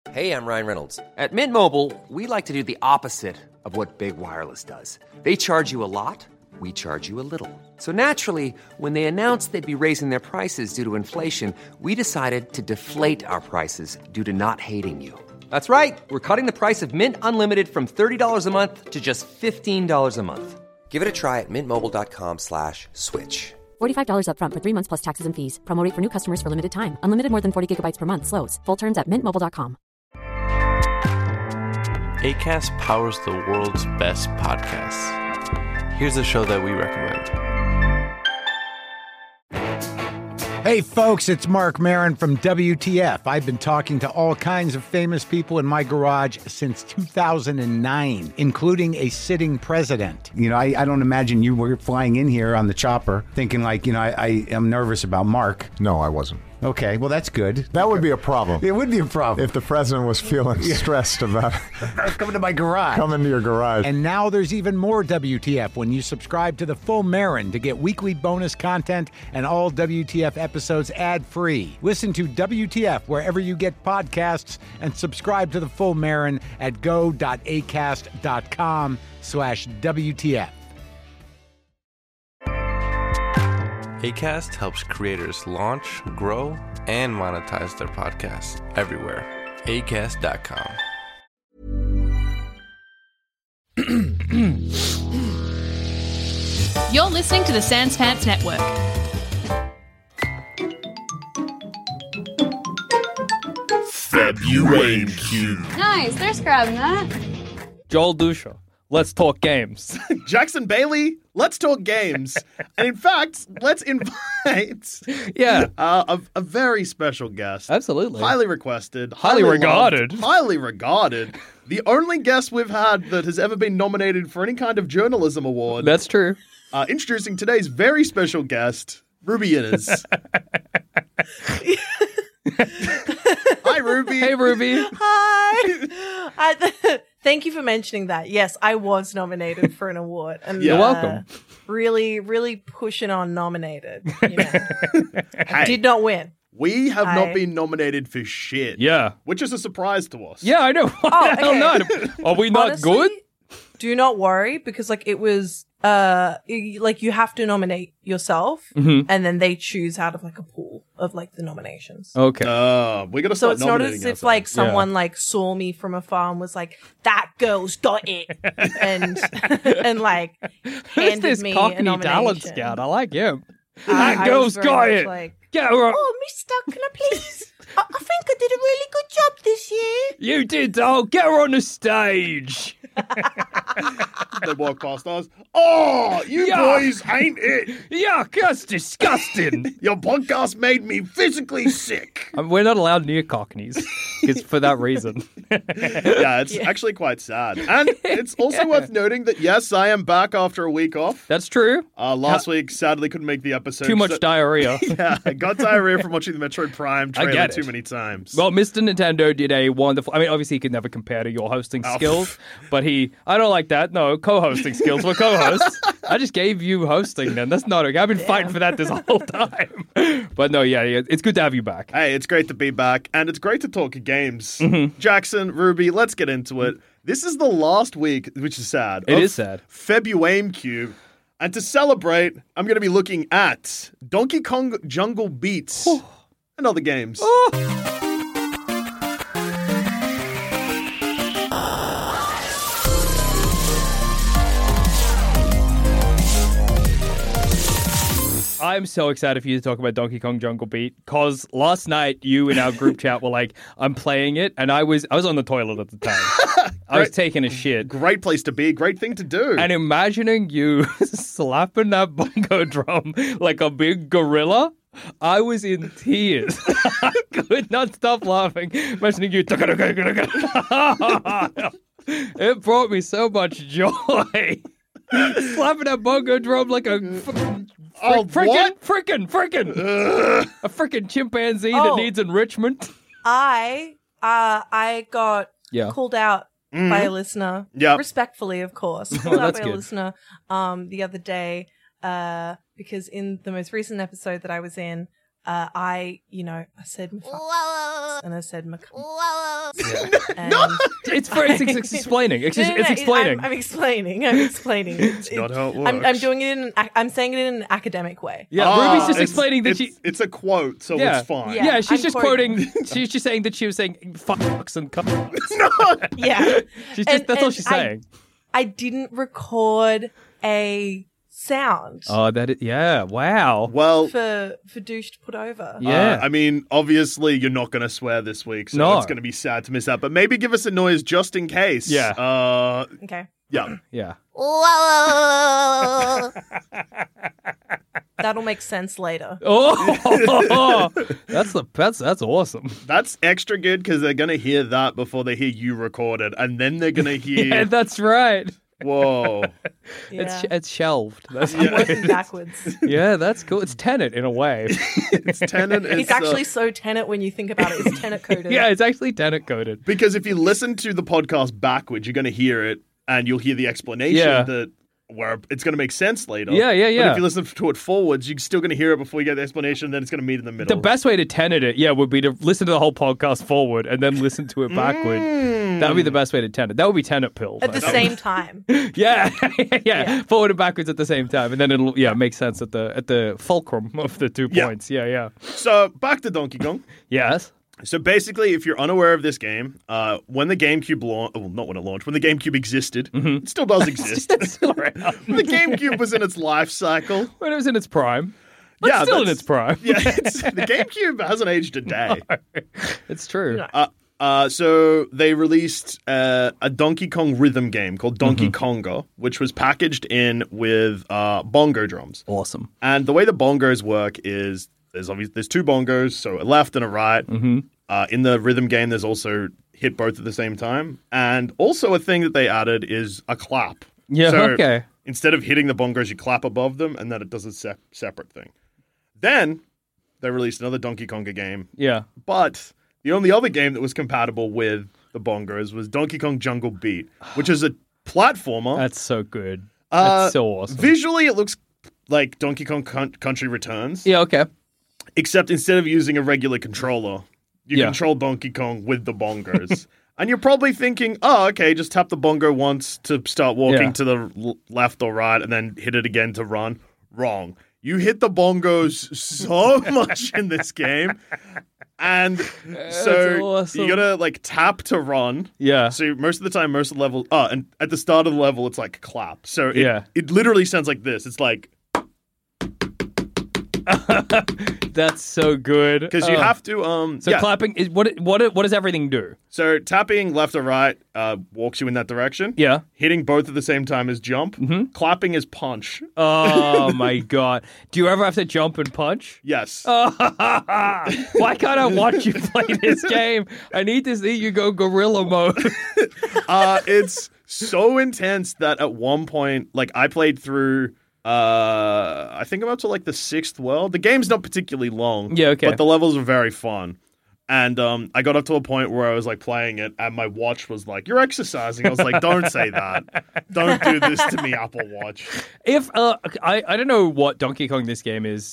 Hey, I'm Ryan Reynolds. At Mint Mobile, we like to do the opposite of what Big Wireless does. They charge you a lot, we charge you a little. So naturally, when they announced they'd be raising their prices due to inflation, we decided to deflate our prices due to not hating you. That's right. We're cutting the price of Mint Unlimited from $30 a month to just $15 a month. Give it a try at mintmobile.com/switch. $45 up front for 3 months plus taxes and fees. Promo rate for new customers for limited time. Unlimited more than 40 gigabytes per month. Slows full terms at mintmobile.com. Acast powers the world's best podcasts. Here's a show that we recommend. Hey folks, it's Mark Maron from WTF. I've been talking to all kinds of famous people in my garage since 2009, including a sitting president. You know, I don't imagine you were flying in here on the chopper thinking like, you know, I am nervous about Mark. No, I wasn't. Okay, well, that's good. That would be a problem. It would be a problem. If the president was feeling stressed about coming to my garage. Coming to your garage. And now there's even more WTF when you subscribe to the Full Marin to get weekly bonus content and all WTF episodes ad-free. Listen to WTF wherever you get podcasts and subscribe to the Full Marin at go.acast.com/WTF. Acast helps creators launch, grow, and monetize their podcasts everywhere. Acast.com. You're listening to the Sans Pants Network. February Cube. Nice, they're grabbing that. Joel Dusha, let's talk games. Jackson Bailey, let's talk games. And in fact, let's invite a very special guest. Absolutely. Highly requested. Highly regarded. Loved, highly regarded. The only guest we've had that has ever been nominated for any kind of journalism award. That's true. Introducing today's very special guest, Ruby Innes. Hi, Ruby. Hey, Ruby. Hi. Thank you for mentioning that. Yes, I was nominated for an award. And, You're welcome. Really, really pushing on nominated. You know. I did not win. We have not been nominated for shit. Yeah. Which is a surprise to us. Yeah, I know. Why the hell not? Are we not Honestly, good? Do not worry, because like it was like you have to nominate yourself and then they choose out of like a pool of like the nominations. Okay. We gotta start So it's not nominating as if ourselves. like someone like saw me from afar and was like, that girl's got it and like Who's handed this me a Cockney nomination. talent scout? I like him. I That girl's was very got much it. like, Get her up. oh, mister, can I please? I think I did a really good job this year. You did, doll. Get her on the stage. They walk past us. Oh, you Yuck. boys ain't it. Yuck, that's disgusting. Your podcast made me physically sick. We're not allowed near Cockneys. It's for that reason. Yeah, it's actually quite sad. And it's also worth noting that, yes, I am back after a week off. That's true. Last week, sadly, couldn't make the episode. Too much diarrhea. Yeah, I got diarrhea from watching the Metroid Prime I trailer get too it. many times. Well, Mr. Nintendo did a wonderful... I mean, obviously, he could never compare to your hosting skills, but I don't like that. No, co-hosting skills. We're co-hosts. I just gave you hosting then. That's not okay. I've been fighting for that this whole time. But no, yeah, it's good to have you back. Hey, it's great to be back, and it's great to talk games. Mm-hmm. Jackson, Ruby, let's get into it. This is the last week, which is sad. It is sad. February Cube. And to celebrate, I'm going to be looking at Donkey Kong Jungle Beats and other games. I'm so excited for you to talk about Donkey Kong Jungle Beat because last night you in our group chat were like, I'm playing it, and I was on the toilet at the time. I was taking a shit. Great place to be, great thing to do. And imagining you slapping that bongo drum like a big gorilla, I was in tears. I could not stop laughing. Imagining you. It brought me so much joy. Slapping that bongo drum like a freaking a freaking chimpanzee that needs enrichment. I got called out by a listener. Yeah. Respectfully, of course. Oh, Called out that's by good. a listener the other day because in the most recent episode that I was in, I said and I said and It's explaining. It's explaining. I'm explaining. It's not how it works. I'm doing it I'm saying it in an academic way. Yeah, Ruby's just explaining that it's a quote, so it's fine. Yeah. She's I'm just quoting. She's just saying that she was saying fucks and cucks. Yeah. That's all she's saying. I didn't record a sound Oh, wow. Well, for Douche to put over. Yeah. I mean, obviously you're not going to swear this week, so No. it's going to be sad to miss out. But maybe give us a noise just in case. Yeah. Okay. Yeah. Yeah. That'll make sense later. Oh, that's awesome. That's extra good because they're going to hear that before they hear you record it, and then they're going to hear. Yeah, that's right. Whoa. Yeah. It's shelved. That's I'm working backwards. Yeah, that's cool. It's Tenet in a way. It's Tenet. It's actually so Tenet when you think about it. It's Tenet coded. Yeah, it's actually Tenet coded. Because if you listen to the podcast backwards, you're going to hear it, and you'll hear the explanation where it's going to make sense later. Yeah. But if you listen to it forwards, you're still going to hear it before you get the explanation, and then it's going to meet in the middle. The best way to Tenet it, would be to listen to the whole podcast forward and then listen to it backward. That would be the best way to Tenet. That would be Tenet pills. At the same time. Yeah. Forward and backwards at the same time, and then it'll make sense at the fulcrum of the 2 points. Yeah. So back to Donkey Kong. Yes. So basically, if you're unaware of this game, when the GameCube not when it launched, when the GameCube existed, it still does exist. It's still around. The GameCube was in its life cycle. When it was in its prime. But still in its prime. Yeah, the GameCube hasn't aged a day. It's true. So they released a Donkey Kong rhythm game called Donkey Konga, which was packaged in with bongo drums. Awesome. And the way the bongos work is there's 2 bongos, so a left and a right. In the rhythm game, there's also hit both at the same time. And also a thing that they added is a clap. Yeah, so okay. Instead of hitting the bongos, you clap above them, and then it does a separate thing. Then they released another Donkey Konga game. Yeah. But the only other game that was compatible with the bongos was Donkey Kong Jungle Beat, which is a platformer. That's so good. That's so awesome. Visually, it looks like Donkey Kong Country Returns. Yeah, okay. Except instead of using a regular controller, you control Donkey Kong with the bongos. And you're probably thinking, oh, okay, just tap the bongo once to start walking to the left or right and then hit it again to run. Wrong. You hit the bongos so much in this game. And so awesome. you gotta tap to run. Yeah. So most of the time, most of the level, and at the start of the level, it's like clap. So it literally sounds like this. It's like. That's so good. Because you have to. So clapping is what does everything do? So tapping left or right walks you in that direction. Yeah. Hitting both at the same time is jump. Clapping is punch. Oh my god! Do you ever have to jump and punch? Yes. Why can't I watch you play this game? I need to see you go gorilla mode. It's so intense that at one point, I played through. I think I'm up to the 6th world. The game's not particularly long. Yeah, okay. But the levels are very fun. And I got up to a point where I was playing it, and my watch was like, "You're exercising." I was like, "Don't say that. Don't do this to me, Apple Watch." If I don't know what Donkey Kong this game is.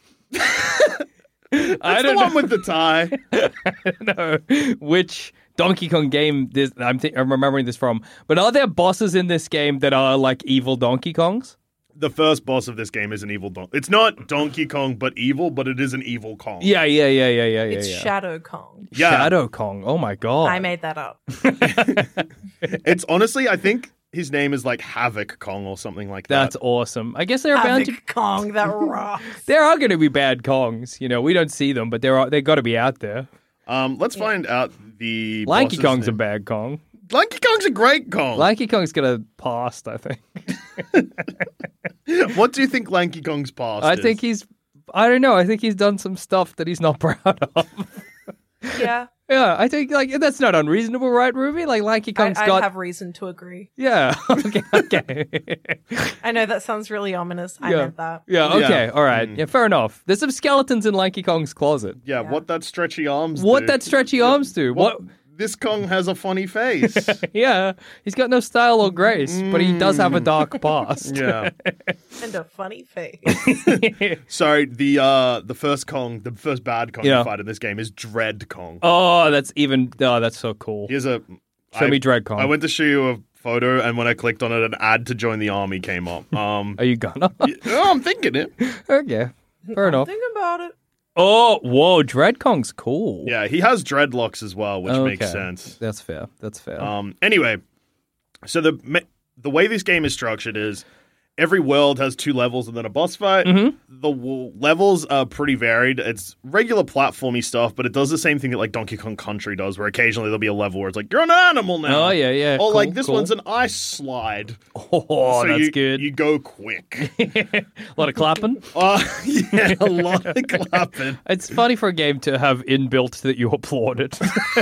That's the one with the tie. I don't know which Donkey Kong game I'm remembering this from. But are there bosses in this game that are like evil Donkey Kongs? The first boss of this game is an evil Donkey. It's not Donkey Kong, but evil, but it is an evil Kong. Yeah. It's Shadow Kong. Yeah. Shadow Kong. Oh my god. I made that up. It's honestly, I think his name is Havoc Kong or something like that. That's awesome. I guess they're bound to. Kong, that rocks. There are going to be bad Kongs. We don't see them, but they got to be out there. Let's find out the Lanky boss's Kong's name. a bad Kong. Lanky Kong's a great Kong. Lanky Kong's got a past, I think. What do you think Lanky Kong's past I is? think I don't know. I think he's done some stuff that he's not proud of. Yeah. Yeah, I think that's not unreasonable, right, Ruby? Lanky Kong's I got. have reason to agree. Yeah. Okay. I know that sounds really ominous. I meant that. Yeah. Okay. Yeah. All right. Yeah. Fair enough. There's some skeletons in Lanky Kong's closet. Yeah, what that stretchy arms What do. that stretchy arms do? What? this Kong has a funny face. Yeah, he's got no style or grace, but he does have a dark past. Yeah. And a funny face. So the first Kong, the first bad Kong Yeah. you fight in this game is Dread Kong. Oh, that's so cool. Here's a Show me Dread Kong. I went to show you a photo, and when I clicked on it, an ad to join the army came up. Are you gonna? I'm thinking it. Okay, fair enough. Think about it. Oh, whoa, Dread Kong's cool. Yeah, he has dreadlocks as well, which makes sense. That's fair. That's fair. Anyway, so the way this game is structured is every world has 2 levels and then a boss fight. Mm-hmm. The levels are pretty varied. It's regular platformy stuff, but it does the same thing that like Donkey Kong Country does, where occasionally there'll be a level where it's like, you're an animal now. Oh, yeah. Or Cool, like this cool. one's an ice slide. Oh, So that's good. You go quick. A lot of clapping. Yeah, a lot of clapping. It's funny for a game to have inbuilt that you applaud it.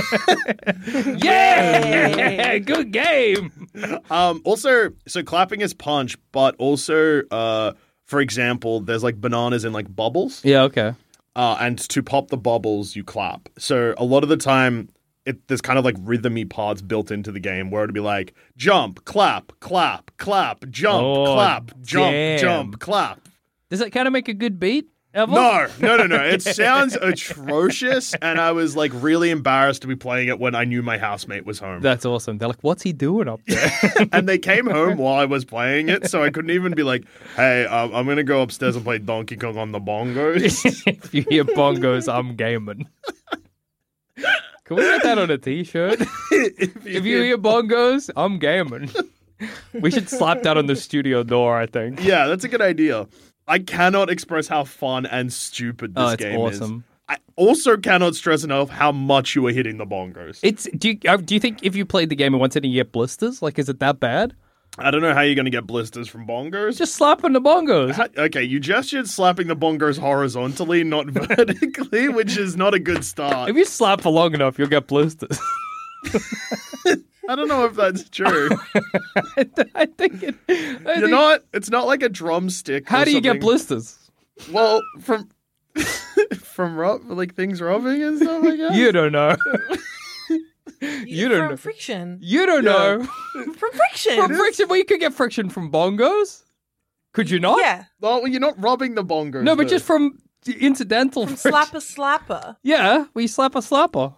Yeah, good game. Also, so clapping is punch, but also, for example, there's like bananas in like bubbles. Yeah, okay. And to pop the bubbles, you clap. So a lot of the time, there's kind of like rhythmy parts built into the game where it'd be like jump, clap, clap, clap, jump, Oh, clap, jump, damn. jump, clap. Does that kind of make a good beat? Ever? No. It sounds atrocious, and I was like really embarrassed to be playing it when I knew my housemate was home. That's awesome. They're like, what's he doing up there? And they came home while I was playing it, so I couldn't even be like, hey, I'm going to go upstairs and play Donkey Kong on the bongos. If you hear bongos, I'm gaming. Can we get that on a t-shirt? If you hear bongos, I'm gaming. We should slap that on the studio door, I think. Yeah, that's a good idea. I cannot express how fun and stupid this game awesome. is. I also cannot stress enough how much you are hitting the bongos. Do you think if you played the game and once in you get blisters? Like, is it that bad? I don't know how you're going to get blisters from bongos. Just slapping the bongos. Okay, you gestured slapping the bongos horizontally, not vertically, which is not a good start. If you slap for long enough, you'll get blisters. I don't know if that's true. I think it. It's not like a drumstick. How or do you get something. blisters? Well, from like things rubbing and stuff like that. You don't know. You don't From know. friction. You don't know. From friction. From friction, well, you could get friction from bongos. Could you not? Yeah. Well, you're not rubbing the bongos. No, but though. just from incidental From friction. slapper. Yeah, we slap a slapper.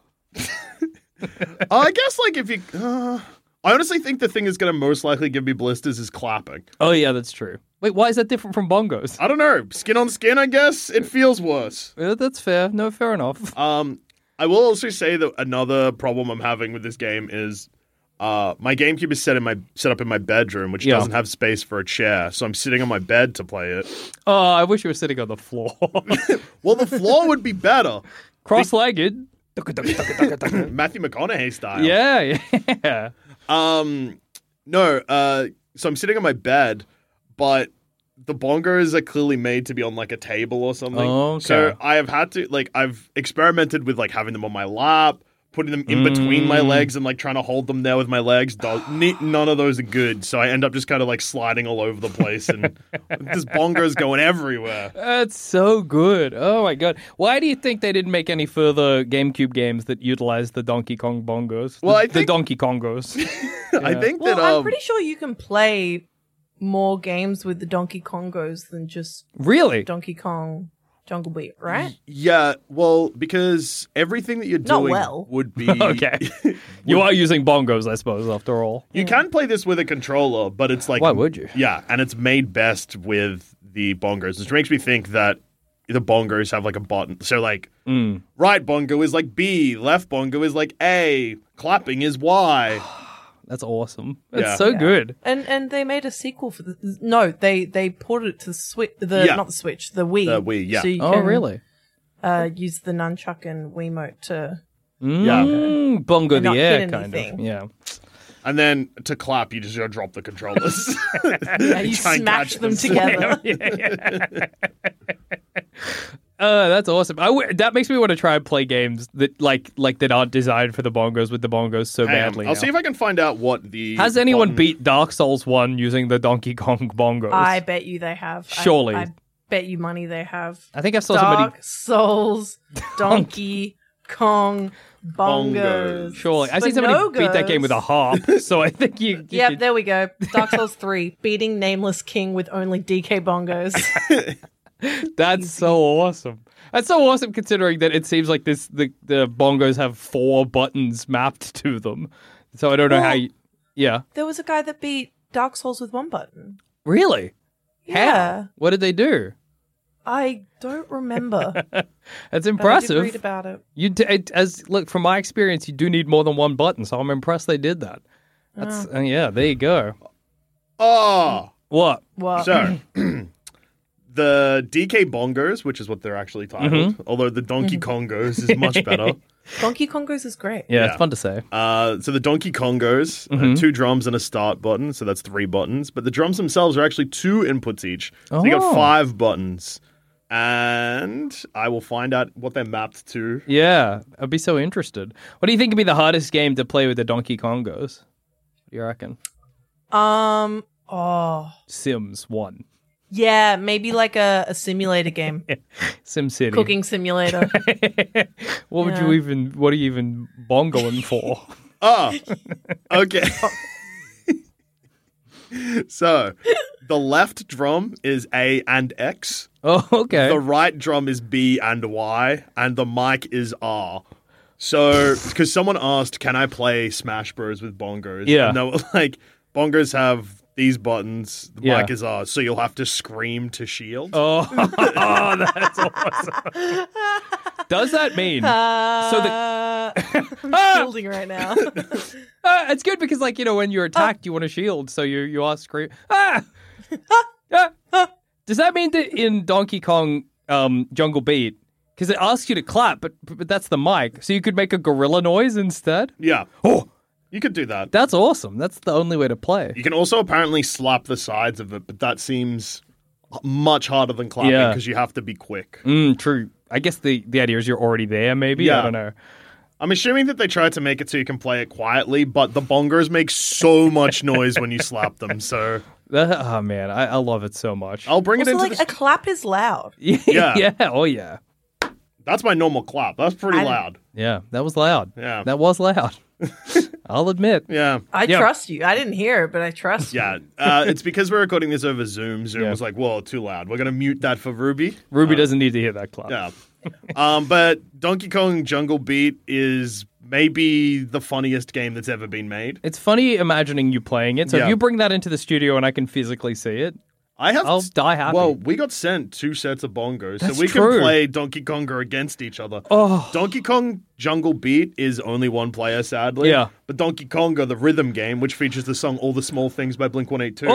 I guess like if you. I honestly think the thing that's going to most likely give me blisters is clapping. Oh yeah, that's true. Wait, why is that different from bongos? I don't know. Skin on skin, I guess. It feels worse. That's fair. No, fair enough. I will also say that another problem I'm having with this game is my GameCube is set up in my bedroom, which doesn't have space for a chair, so I'm sitting on my bed to play it. Oh, I wish you were sitting on the floor. Well, the floor would be better. Cross-legged. Matthew McConaughey style. Yeah. So I'm sitting on my bed, but the bongos are clearly made to be on like a table or something. Oh, okay. So I have had to I've experimented with like having them on my lap, putting them in between my legs and like trying to hold them there with my legs. None of those are good. So I end up just kind of like sliding all over the place and this bongo's going everywhere. That's so good. Oh my god. Why do you think they didn't make any further GameCube games that utilize the Donkey Kong bongos? Well, I the think- Donkey Kongos. I think Well, that I'm pretty sure you can play more games with the Donkey Kongos than just Really? Donkey Kong Jungle Beat, right? yeah, well, because everything that you're Not doing well. would be Okay. You are using bongos, I suppose, after all. You can play this with a controller, but it's like Why would you? Yeah, and it's made best with the bongos, which makes me think that the bongos have like a button. So like right bongo is like B, left bongo is like A, clapping is Y. That's awesome. That's Yeah. so good. And they made a sequel for the no, they ported it to the Switch, Yeah. not the Switch, the Wii. The Wii, yeah. So you Oh, can, really? use the nunchuck and Wiimote to. Bongo And the not air, hit kind of. anything. Yeah. And then to clap, you just gotta drop the controllers. Yeah, you Try and smash catch them together. That's awesome. That makes me want to try and play games that like that aren't designed for the bongos with the bongos so Hang on, badly. I'll now. see if I can find out what the Has anyone button- beat Dark Souls 1 using the Donkey Kong bongos? I bet you they have. Surely. I bet you money they have. I think I saw somebody. Dark Souls, Donkey Kong Bongos. Surely. I see somebody beat that game with a harp, so I think you Yep, could... there we go. Dark Souls 3, beating Nameless King with only DK bongos. That's so awesome. That's so awesome considering that it seems like the bongos have 4 buttons mapped to them. So I don't know how you... Yeah. There was a guy that beat Dark Souls with 1 button. Really? Yeah. How? What did they do? I don't remember. That's impressive. But I did read about it. Look, from my experience, you do need more than 1 button, so I'm impressed they did that. That's yeah, there you go. Oh. What? So, the DK Bongos, which is what they're actually titled, although the Donkey Kongos is much better. Donkey Kongos is great. Yeah, it's fun to say. So the Donkey Kongos, 2 drums and a start button, so that's 3 buttons. But the drums themselves are actually 2 inputs each. So you got 5 buttons. And I will find out what they're mapped to. Yeah, I'd be so interested. What do you think would be the hardest game to play with the Donkey Kongos? What do you reckon? Sims 1. Yeah, maybe like a simulator game. Sim City. Cooking simulator. What are you even bongoing for? Oh, okay. So, the left drum is A and X. Oh, okay. The right drum is B and Y, and the mic is R. So, because someone asked, can I play Smash Bros. With bongos? Yeah. And they were like, bongos have these buttons, the Yeah. mic is R, so you'll have to scream to shield. Oh, that's awesome. Does that mean I'm shielding right now. it's good because, like, you know, when you're attacked, you want to shield, so you are scream. Does that mean that in Donkey Kong Jungle Beat, because it asks you to clap, but that's the mic, so you could make a gorilla noise instead? Yeah. Oh, You could do that. that's awesome. That's the only way to play. You can also apparently slap the sides of it, but that seems much harder than clapping Yeah. because you have to be quick. True. I guess the idea is you're already there, maybe? Yeah. I don't know. I'm assuming that they tried to make it so you can play it quietly, but the bongos make so much noise when you slap them, so... Oh, man. I love it so much. I'll bring Also, it into like, the... a clap is loud. Yeah. Yeah. Oh, yeah. That's my normal clap. That's pretty loud. Yeah. That was loud. Yeah. That was loud. I'll admit. Yeah. I trust you. I didn't hear it, but I trust you. Yeah. It's because we're recording this over Zoom. Zoom was like, whoa, too loud. We're going to mute that for Ruby. Ruby doesn't need to hear that clap. Yeah. But Donkey Kong Jungle Beat is maybe the funniest game that's ever been made. It's funny imagining you playing it. So Yeah. if you bring that into the studio and I can physically see it, I'll die happy. Well, we got sent 2 sets of bongos, That's so we true. can play Donkey Konga against each other. Oh. Donkey Kong Jungle Beat is only 1 player, sadly. Yeah. But Donkey Konga, the rhythm game, which features the song All the Small Things by Blink-182,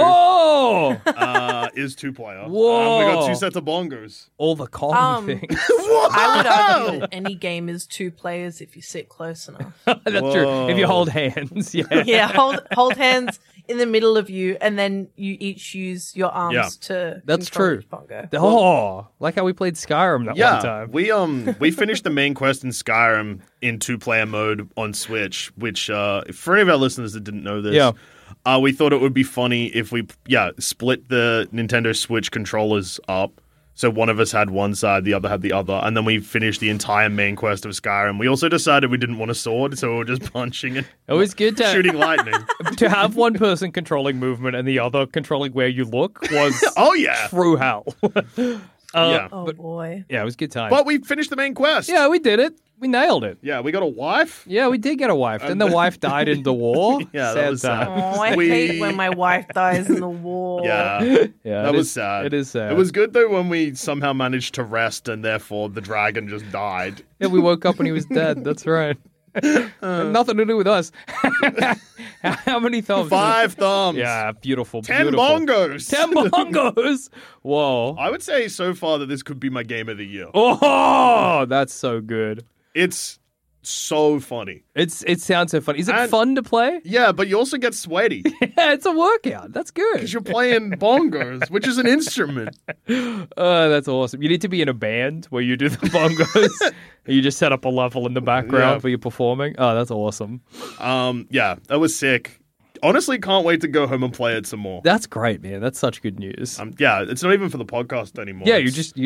is 2 player. Whoa. We got 2 sets of bongos. All the Kong things. I would argue that any game is 2 players if you sit close enough. That's true. If you hold hands. Yeah. Yeah, hold hands in the middle of you, and then you each use your arms to That's control true. each bongo. Oh, like how we played Skyrim that one time. We finished the main quest in Skyrim in 2-player mode on Switch, which for any of our listeners that didn't know this, we thought it would be funny if we split the Nintendo Switch controllers up. So one of us had one side, the other had the other, and then we finished the entire main quest of Skyrim. We also decided we didn't want a sword, so we were just punching and It was good to shooting lightning. to have one person controlling movement and the other controlling where you look was Oh yeah, true hell. Oh boy. Yeah, it was a good time. but we finished the main quest. Yeah, we did it. We nailed it. Yeah, we got a wife. Yeah, we did get a wife. Then the wife died in the war. Yeah, that was sad. Oh, I We- hate when my wife dies in the war. Yeah, Yeah, that it was is- sad. It is sad. It was good though when we somehow managed to rest, and therefore the dragon just died. Yeah, we woke up and he was dead. That's right. Nothing to do with us. How many thumbs? 5 thumbs. Yeah, beautiful. 10 beautiful. bongos. 10 bongos. Whoa. I would say so far that this could be my game of the year. Oh, that's so good. It's so funny. It sounds so funny. Is it And- fun to play? Yeah, but you also get sweaty Yeah, it's a workout. That's good. because you're playing bongos, which is an instrument. Oh, that's awesome. You need to be in a band where you do the bongos. And you just set up a level in the background Yeah. where you're performing. Oh, that's awesome. Yeah, that was sick. Honestly, can't wait to go home and play it some more. That's great, man. That's such good news. Yeah, it's not even for the podcast anymore. yeah, It's- you just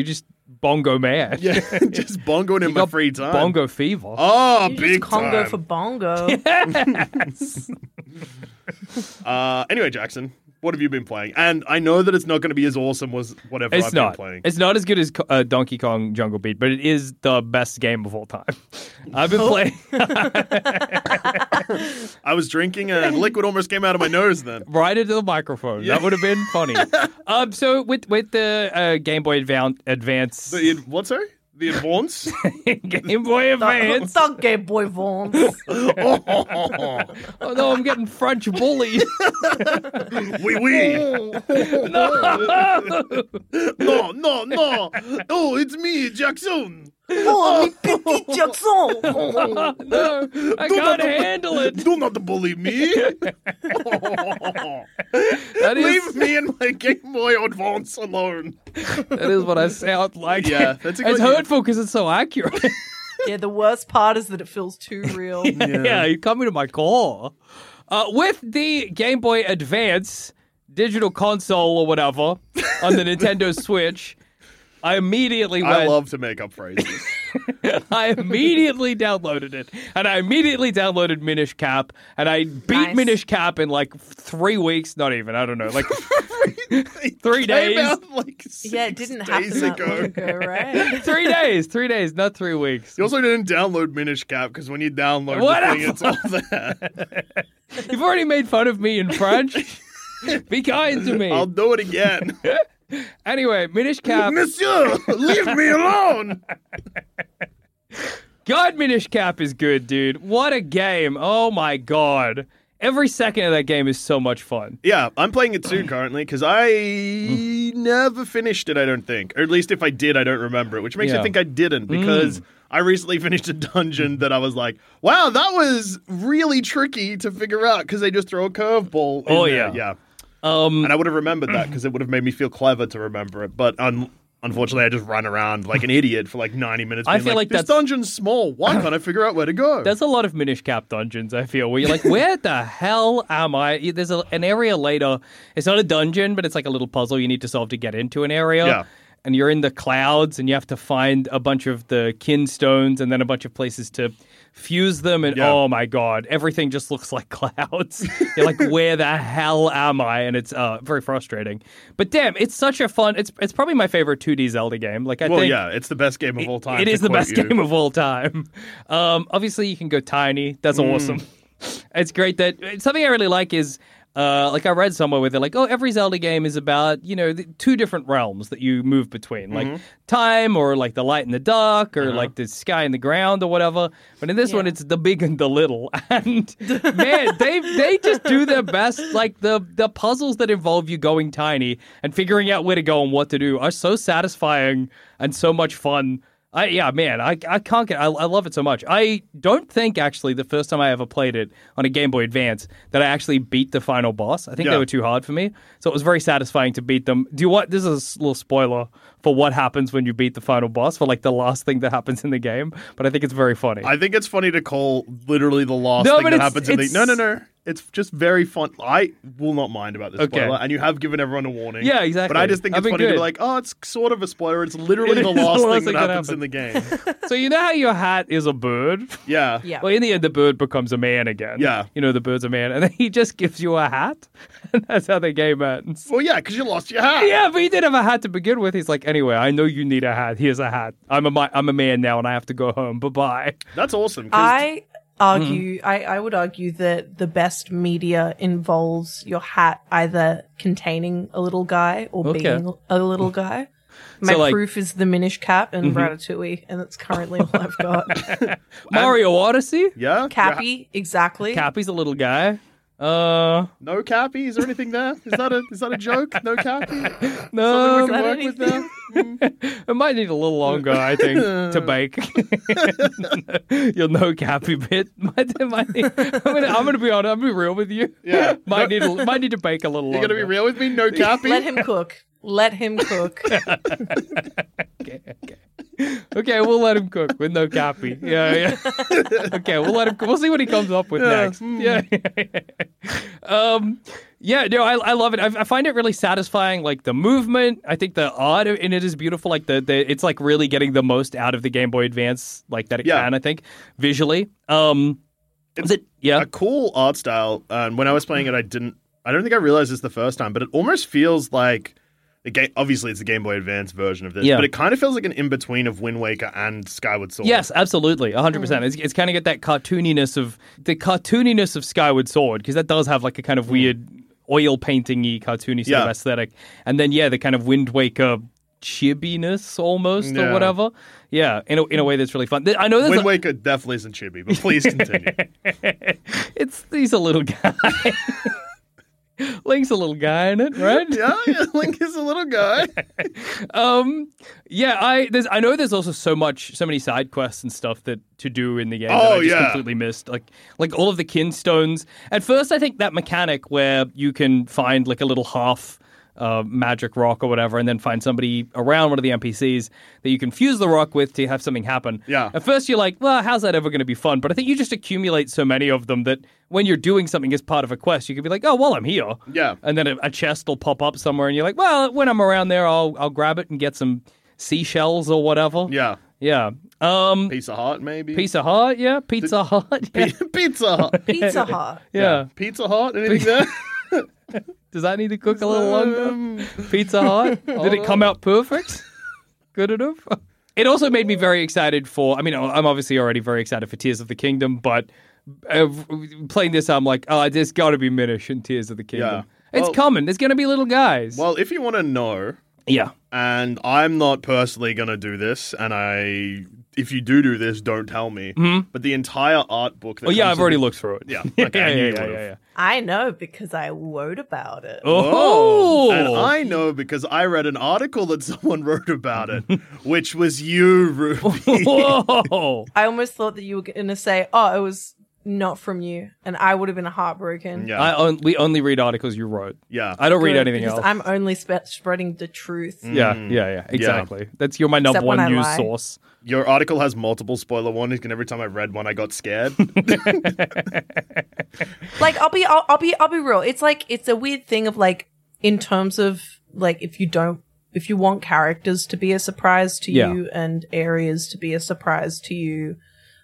bongo mad. Yeah, just bongoing in my free time. Bongo fever. Oh, You big just Congo time. for bongo. Yes. Anyway, Jackson, what have you been playing? And I know that it's not going to be as awesome as whatever It's I've not. been playing. It's not as good as Donkey Kong Jungle Beat, but it is the best game of all time. I've been playing. I was drinking and liquid almost came out of my nose then. Right into the microphone. Yeah. That would have been funny. So with the Game Boy Advance, What, sorry? The Advance? Game Boy Advance. Stop Game Boy Vaughn. Oh no, I'm getting French bullied. Oui. No. No. Oh, it's me, Jackson. Oh, me petit Jackson. No, I can't handle it. Do not bully me. That is, Leave me and my Game Boy Advance alone. that is what I sound like. Yeah, that's a it's good- hurtful because it's so accurate. Yeah, the worst part is that it feels too real. Yeah, you come into my core. With the Game Boy Advance digital console or whatever on the Nintendo Switch, I immediately went. I love to make up phrases. I immediately downloaded it, and I immediately downloaded Minish Cap, and I beat Nice. Minish Cap in like 3 weeks. Not even, I don't know, like 3 Came days. out like 6 Yeah, it didn't days happen that long ago, right? 3 days, not 3 weeks. You also didn't download Minish Cap because when you download Whatever. the thing, it's all there. You've already made fun of me in French. Be kind to me. I'll do it again. Anyway, Minish Cap. Monsieur, leave me alone. God, Minish Cap is good, dude. What a game. Oh my god. Every second of that game is so much fun. Yeah, I'm playing it too currently because I never finished it, I don't think. Or at least if I did, I don't remember it, which makes Yeah. me think I didn't because I recently finished a dungeon that I was like, wow, that was really tricky to figure out because they just throw a curveball in Oh, there. yeah. Yeah. And I would have remembered that because it would have made me feel clever to remember it. But unfortunately, I just ran around like an idiot for like 90 minutes. I being feel like this that's- dungeon's small. Why can't I figure out where to go? There's a lot of Minish Cap dungeons, I feel, where you're like, where the hell am I? There's an area later. It's not a dungeon, but it's like a little puzzle you need to solve to get into an area. Yeah. And you're in the clouds, and you have to find a bunch of the kinstones and then a bunch of places to fuse them. And Yeah. oh my god, everything just looks like clouds. You're like, where the hell am I? And it's very frustrating. But damn, it's such a fun. It's probably my favorite 2D Zelda game. Like I well, think yeah, it's the best game of all time. it to is the quote best you. game of all time. Obviously, you can go tiny. That's awesome. It's great that something I really like is. Like I read somewhere where they're like, oh, every Zelda game is about, the 2 different realms that you move between, like time or like the light and the dark or like the sky and the ground or whatever. But in this one, it's the big and the little. And man, they just do their best. Like the puzzles that involve you going tiny and figuring out where to go and what to do are so satisfying and so much fun. I can't get. I love it so much. I don't think actually the first time I ever played it on a Game Boy Advance that I actually beat the final boss. I think they were too hard for me, so it was very satisfying to beat them. Do you want? This is a little spoiler for what happens when you beat the final boss, for like the last thing that happens in the game. But I think it's very funny. I think it's funny to call literally the last No, thing but that it's- happens in the... it's- No. It's just very fun. I will not mind about this Okay. spoiler, and you have given everyone a warning. Yeah, exactly. But I just think I've it's been funny to good. be like, oh, it's sort of a spoiler. It's literally It the is last the last thing thing that that happens in the game. So you know how your hat is a bird? Yeah. Yeah. Well, in the end, the bird becomes a man again. Yeah. The bird's a man, and then he just gives you a hat, and that's how the game ends. Well, yeah, because you lost your hat. Yeah, but he did have a hat to begin with. He's like, anyway, I know you need a hat. Here's a hat. I'm a man now, and I have to go home. Bye-bye. That's awesome. 'cause I argue, I would argue that the best media involves your hat either containing a little guy or Okay. being a little guy. My So, like- proof is the Minish Cap and Ratatouille, and that's currently all I've got. Mario Odyssey? Yeah? Cappy, exactly. Cappy's a little guy. No Cappy? Is there anything there? Is that a joke? No Cappy? No, Something we can work with there? it might need a little longer, I think, to bake. You'll know Cappy bit. I'm gonna be honest. I'm gonna be real with you. Yeah. might need to bake a little You longer. gonna be real with me? No Cappy? Let him cook. Let him cook. Okay, we'll let him cook with no Cappy. Yeah. Okay, we'll let him. We'll see what he comes up with next. Yeah. Yeah, no, I love it. I find it really satisfying. Like the movement, I think the art in it is beautiful. Like it's like really getting the most out of the Game Boy Advance, like that it can. I think visually, it's a cool art style. And when I was playing it, I don't think I realized this the first time, but it almost feels like the game. Obviously, it's the Game Boy Advance version of this, but it kind of feels like an in between of Wind Waker and Skyward Sword. Yes, absolutely, 100%. It's kind of got that cartooniness of Skyward Sword, because that does have like a kind of weird oil painting-y, cartoony sort of aesthetic. And then, the kind of Wind Waker chibbiness almost or whatever. Yeah, in a way that's really fun. I know Wind Waker definitely isn't chibi, but please continue. He's a little guy. Link's a little guy in it, right? Yeah, Link is a little guy. I know there's also so many side quests and stuff to do in the game that I just completely missed. Like all of the kinstones. At first, I think that mechanic where you can find like a little half magic rock or whatever, and then find somebody around one of the NPCs that you can fuse the rock with to have something happen. Yeah. At first you're like, well, how's that ever going to be fun? But I think you just accumulate so many of them that when you're doing something as part of a quest, you can be like, oh, well, I'm here. Yeah. And then a chest will pop up somewhere and you're like, well, when I'm around there, I'll grab it and get some seashells or whatever. Yeah. Yeah. Pizza Hut, maybe? Pizza Hut, yeah. Pizza Hut. Yeah. Pizza Hut. Pizza Hut. Yeah. Pizza Hut, anything there? Does that need to cook a little longer? Pizza Hut? Did it come out perfect? Good enough? It also made me very excited for... I mean, I'm obviously already very excited for Tears of the Kingdom, but playing this, I'm like, oh, there's got to be Minish in Tears of the Kingdom. Yeah. It's coming. There's going to be little guys. Well, if you want to know... Yeah. And I'm not personally going to do this, and if you do this, don't tell me. Mm-hmm. But the entire art book... I've already looked through it. Yeah. Okay, yeah. I know because I wrote about it. Oh! And I know because I read an article that someone wrote about it, which was you, Ruby. Whoa! I almost thought that you were going to say, it was... not from you, and I would have been heartbroken. Yeah. We only read articles you wrote. Yeah. I don't read anything else. I'm only spreading the truth. Yeah, exactly. That's my number one news source. Your article has multiple spoiler warnings, and every time I read one, I got scared. Like, I'll be real. It's like, it's a weird thing of like, in terms of like, if you want characters to be a surprise to you and areas to be a surprise to you,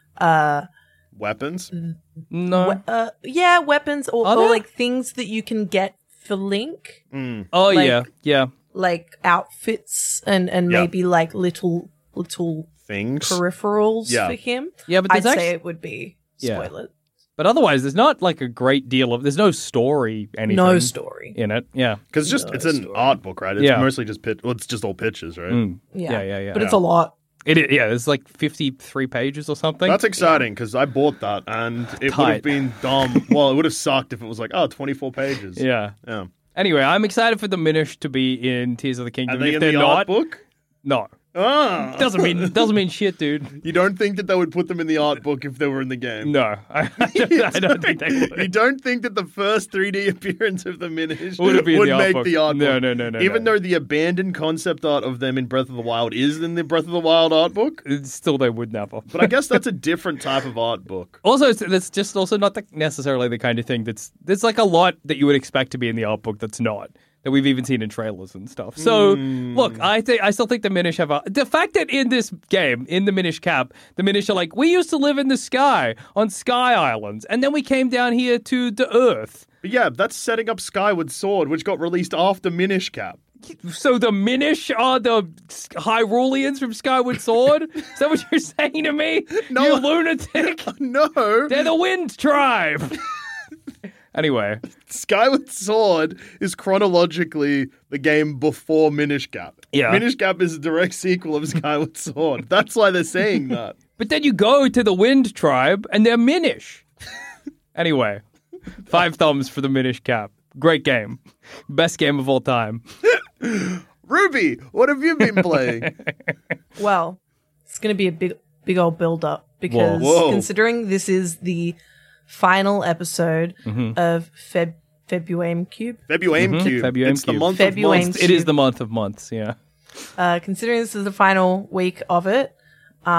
weapons? No. Weapons or like things that you can get for Link. Mm. Oh, like, yeah. Like outfits and maybe like little things, peripherals for him. Yeah, but I'd say it would be spoilers. But otherwise, there's not like a great deal of... There's no story anything. No story. In it, yeah. Because it's an art book, right? It's mostly just... it's just all pictures, right? Mm. Yeah. But it's a lot. It's like 53 pages or something. That's exciting because I bought that and it would have been dumb. Well, it would have sucked if it was like, 24 pages. Yeah. Anyway, I'm excited for the Minish to be in Tears of the Kingdom. Are they in the art book? No. Ah. Doesn't mean shit, dude. You don't think that they would put them in the art book if they were in the game? No. I don't think they would. You don't think that the first 3D appearance of the Minish would make the art book? No. Even though the abandoned concept art of them in Breath of the Wild is in the Breath of the Wild art book? Still, they would never. But I guess that's a different type of art book. Also, that's just also not necessarily the kind of thing there's like a lot that you would expect to be in the art book that's not. That we've even seen in trailers and stuff. So, look, I still think the Minish have the fact that in this game, in the Minish cap, the Minish are like, we used to live in the sky on Sky Islands, and then we came down here to the Earth. But yeah, that's setting up Skyward Sword, which got released after Minish Cap. So the Minish are the Hyruleans from Skyward Sword? Is that what you're saying to me? No. You lunatic? No. They're the Wind Tribe. Anyway. Skyward Sword is chronologically the game before Minish Cap. Yeah. Minish Cap is a direct sequel of Skyward Sword. That's why they're saying that. But then you go to the Wind Tribe and they're Minish. Anyway, 5 thumbs for the Minish Cap. Great game. Best game of all time. Ruby, what have you been playing? Well, it's going to be a big old build-up because considering this is the final episode of Februame Cube. Februame Cube. It's the month of months. It is the month of months, yeah. Considering this is the final week of it,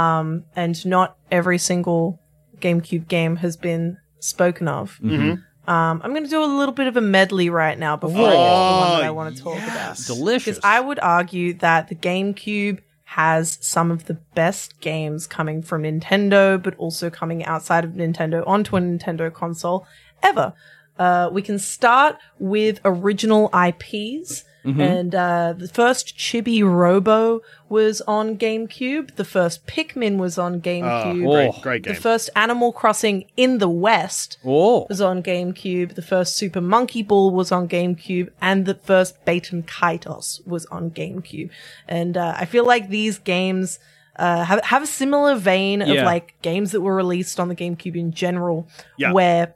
and not every single GameCube game has been spoken of, I'm going to do a little bit of a medley right now before I get to the one that I want to talk about. Delicious. Because I would argue that the GameCube has some of the best games coming from Nintendo, but also coming outside of Nintendo onto a Nintendo console ever. We can start with original IPs. And the first Chibi Robo was on GameCube. The first Pikmin was on GameCube. Great game. The first Animal Crossing in the West was on GameCube. The first Super Monkey Ball was on GameCube. And the first Baten Kaitos was on GameCube. And I feel like these games have a similar vein of like games that were released on the GameCube in general, where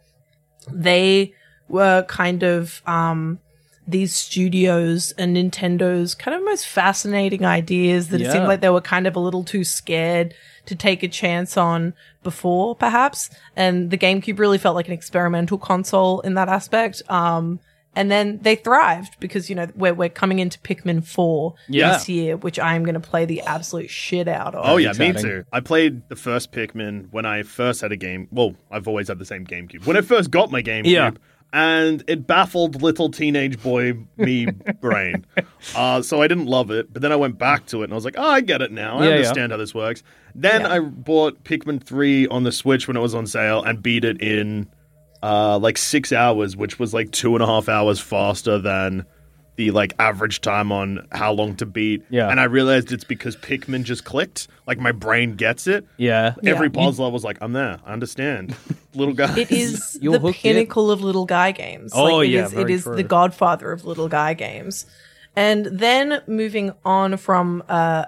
they were kind of these studios and Nintendo's kind of most fascinating ideas that it seemed like they were kind of a little too scared to take a chance on before, perhaps. And the GameCube really felt like an experimental console in that aspect. And then they thrived because, you know, we're coming into Pikmin 4 this year, which I'm going to play the absolute shit out of. Oh, yeah, me too. I played the first Pikmin when I first had a game. Well, I've always had the same GameCube. When I first got my GameCube, and it baffled little teenage boy me brain. So I didn't love it, but then I went back to it and I was like, oh, I get it now. I understand how this works. Then I bought Pikmin 3 on the Switch when it was on sale and beat it in like 6 hours, which was like 2.5 hours faster than the like average time on how long to beat. And I realized it's because Pikmin just clicked. Like my brain gets it. Every puzzle I was like, I'm there. I understand. Little guys. It is the pinnacle of little guy games. It is the godfather of little guy games. And then moving on from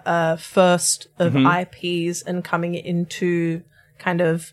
first of IPs and coming into kind of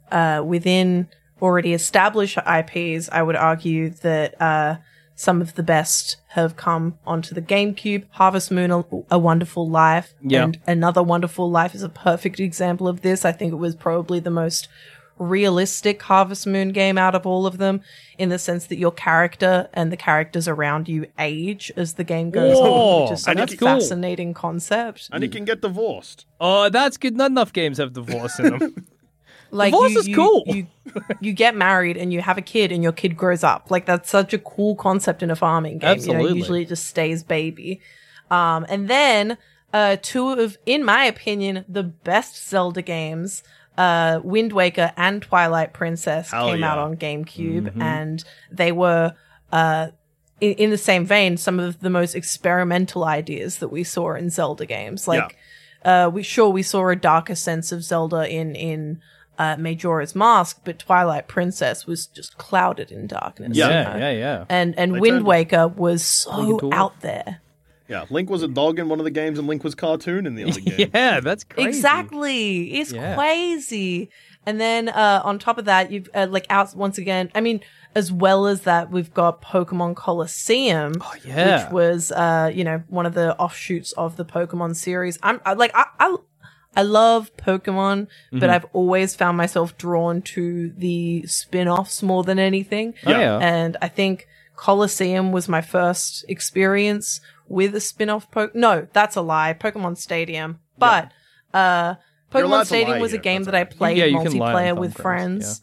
within already established IPs, I would argue that some of the best have come onto the GameCube. Harvest Moon, A Wonderful Life, and Another Wonderful Life is a perfect example of this. I think it was probably the most realistic Harvest Moon game out of all of them, in the sense that your character and the characters around you age as the game goes on, which is such a fascinating concept. And you can get divorced. Oh, that's good. Not enough games have divorce in them. Like divorce is cool. You get married and you have a kid and your kid grows up. Like, that's such a cool concept in a farming game. Absolutely. You know, usually it just stays baby. And then two of, in my opinion, the best Zelda games, Wind Waker and Twilight Princess came out on GameCube, and they were in the same vein some of the most experimental ideas that we saw in Zelda games. Like we saw a darker sense of Zelda in Majora's Mask, but Twilight Princess was just clouded in darkness. And Wind Waker was so out there. Yeah, Link was a dog in one of the games, and Link was cartoon in the other game. Yeah, that's crazy. Exactly. It's crazy. And then on top of that, you've out once again. I mean, as well as that, we've got Pokemon Colosseum, which was one of the offshoots of the Pokemon series. I love Pokemon, but I've always found myself drawn to the spin-offs more than anything. And I think Colosseum was my first experience with a spin-off No, that's a lie. Pokemon Stadium. But Pokemon Stadium was a game that I played multiplayer with friends.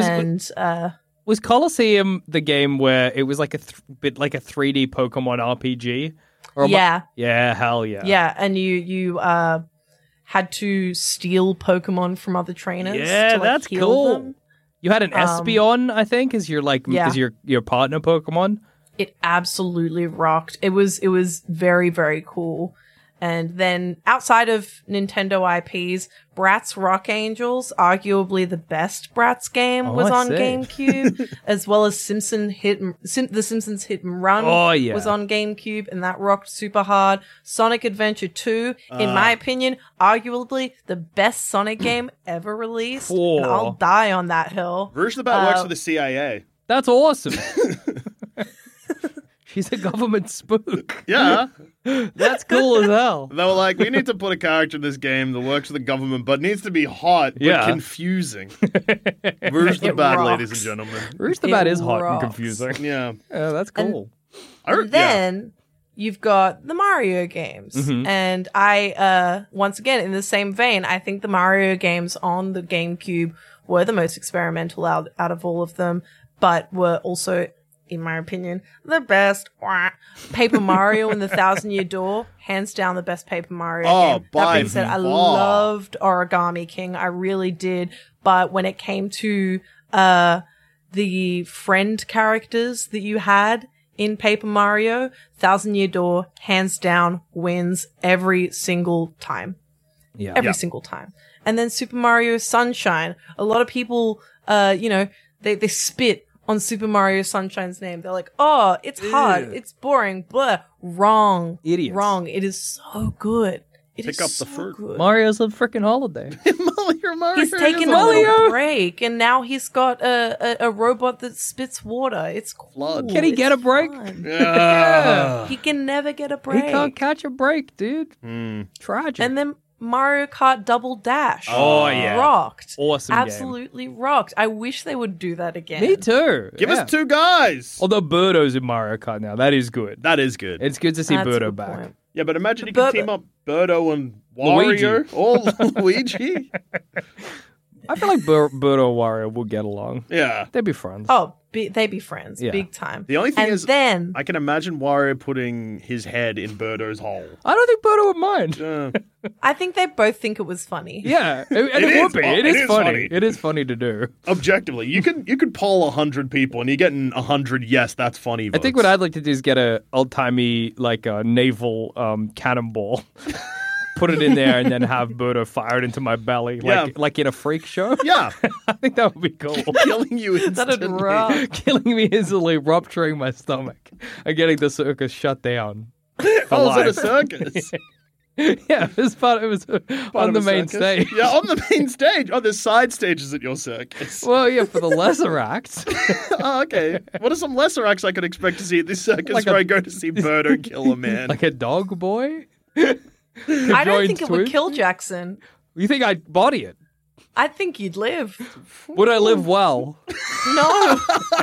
Was Colosseum the game where it was like a bit like a 3D Pokemon RPG? Yeah, hell yeah. Yeah, and you had to steal Pokemon from other trainers. Yeah, to, that's heal cool. them. You had an Espeon, I think, as your is your partner Pokemon. It absolutely rocked. It was very, very cool. And then outside of Nintendo IPs, Bratz Rock Angels, arguably the best Bratz game, was on GameCube, as well as The Simpsons Hit and Run was on GameCube, and that rocked super hard. Sonic Adventure 2, in my opinion, arguably the best Sonic game ever released, and I'll die on that hill. Rouge the Bat works for the CIA. That's awesome. She's a government spook. Yeah. That's cool as hell. They were like, we need to put a character in this game that works for the government, but needs to be hot, but confusing. Rouge the Bat, ladies and gentlemen. Rouge the Bat is hot and confusing. Yeah. That's cool. And then you've got the Mario games. And I, once again, in the same vein, I think the Mario games on the GameCube were the most experimental out of all of them. but were also, in my opinion, the best. Paper Mario and the 1,000-Year Door, hands down the best Paper Mario game. That being said, I loved Origami King. I really did. But when it came to the friend characters that you had in Paper Mario, 1,000-Year Door, hands down, wins every single time. Yeah. Every single time. And then Super Mario Sunshine. A lot of people, they spit on Super Mario Sunshine's name. They're like, oh, it's hard. It's boring. Blah. Wrong. Idiots. Wrong. It is so good. Pick up the fruit. Good. Mario's a freaking holiday. Mario. He's taking a little break, and now he's got a robot that spits water. It's cool. Can he get a break? Yeah. He can never get a break. He can't catch a break, dude. Tragic. And then Mario Kart Double Dash. Oh, yeah. Rocked. Awesome game. Absolutely rocked. I wish they would do that again. Me too. Give us two guys. Although Birdo's in Mario Kart now. That is good. That is good. It's good to see That's a Birdo good back. point. Yeah, but imagine you could team up Birdo and Wario or Luigi. I feel like Birdo and Wario would get along. Yeah. They'd be friends. Oh, they'd be friends. Yeah. Big time. The only thing and is, then I can imagine Wario putting his head in Birdo's hole. I don't think Birdo would mind. I think they both think it was funny. Yeah, and it would be. It is funny. funny. It is funny to do. Objectively, you could poll 100 people and you're getting 100 yes, that's funny votes. I think what I'd like to do is get a old-timey, like a naval cannonball. Put it in there and then have Birdo fired into my belly, like in a freak show. Yeah. I think that would be cool. Killing you instantly. That'd rock. Killing me instantly, rupturing my stomach, and getting the circus shut down. Oh, is it a circus? Yeah, it was on the main stage. Yeah, on the main stage. Oh, there's side stages at your circus. Well, yeah, for the lesser acts. Oh, okay. What are some lesser acts I could expect to see at this circus where I go to see Birdo kill a man? Like a dog boy? I don't think it would kill Jackson. You think I'd body it? I think you'd live. Would I live well? No.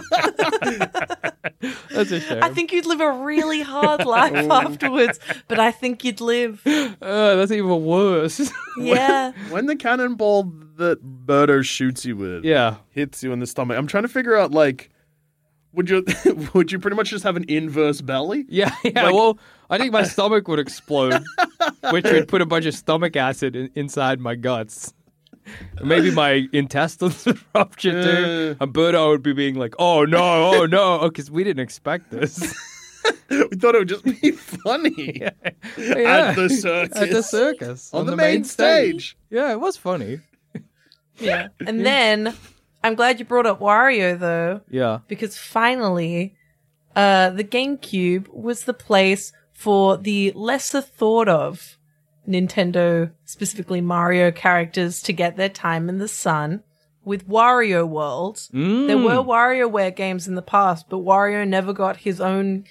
That's a shame. I think you'd live a really hard life afterwards, but I think you'd live. That's even worse. Yeah. When the cannonball that Birdo shoots you with hits you in the stomach, I'm trying to figure out, like, would you pretty much just have an inverse belly? Yeah. Well, I think my stomach would explode, which would put a bunch of stomach acid inside my guts. Maybe my intestines would rupture too. And Birdo would be being like, oh no, because we didn't expect this. We thought it would just be funny. At the circus. At the circus. On the main stage. Yeah, it was funny. Yeah. And then, I'm glad you brought up Wario though. Yeah. Because finally, the GameCube was the place for the lesser thought of Nintendo, specifically Mario characters, to get their time in the sun with Wario World. There were WarioWare games in the past, but Wario never got his own,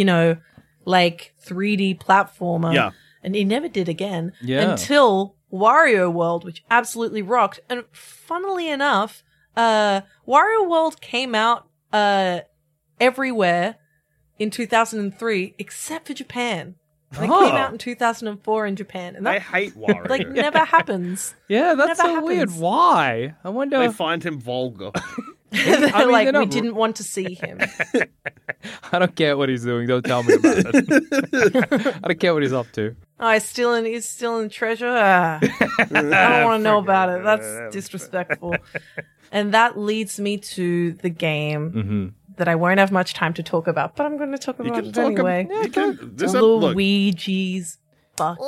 3D platformer. Yeah. And he never did again until Wario World, which absolutely rocked. And funnily enough, Wario World came out everywhere in 2003 except for Japan. It came out in 2004 in Japan. And that, I hate Wario. never happens. Yeah, that's Never so weird. happens. Why? I wonder. They find him vulgar. They're they're not- we didn't want to see him. I don't care what he's doing. Don't tell me about it. I don't care what he's up to. Oh, he's stealing treasure? I don't want to know about it. That's disrespectful. And that leads me to the game that I won't have much time to talk about, but I'm going to talk about it anyway. Luigi's fucking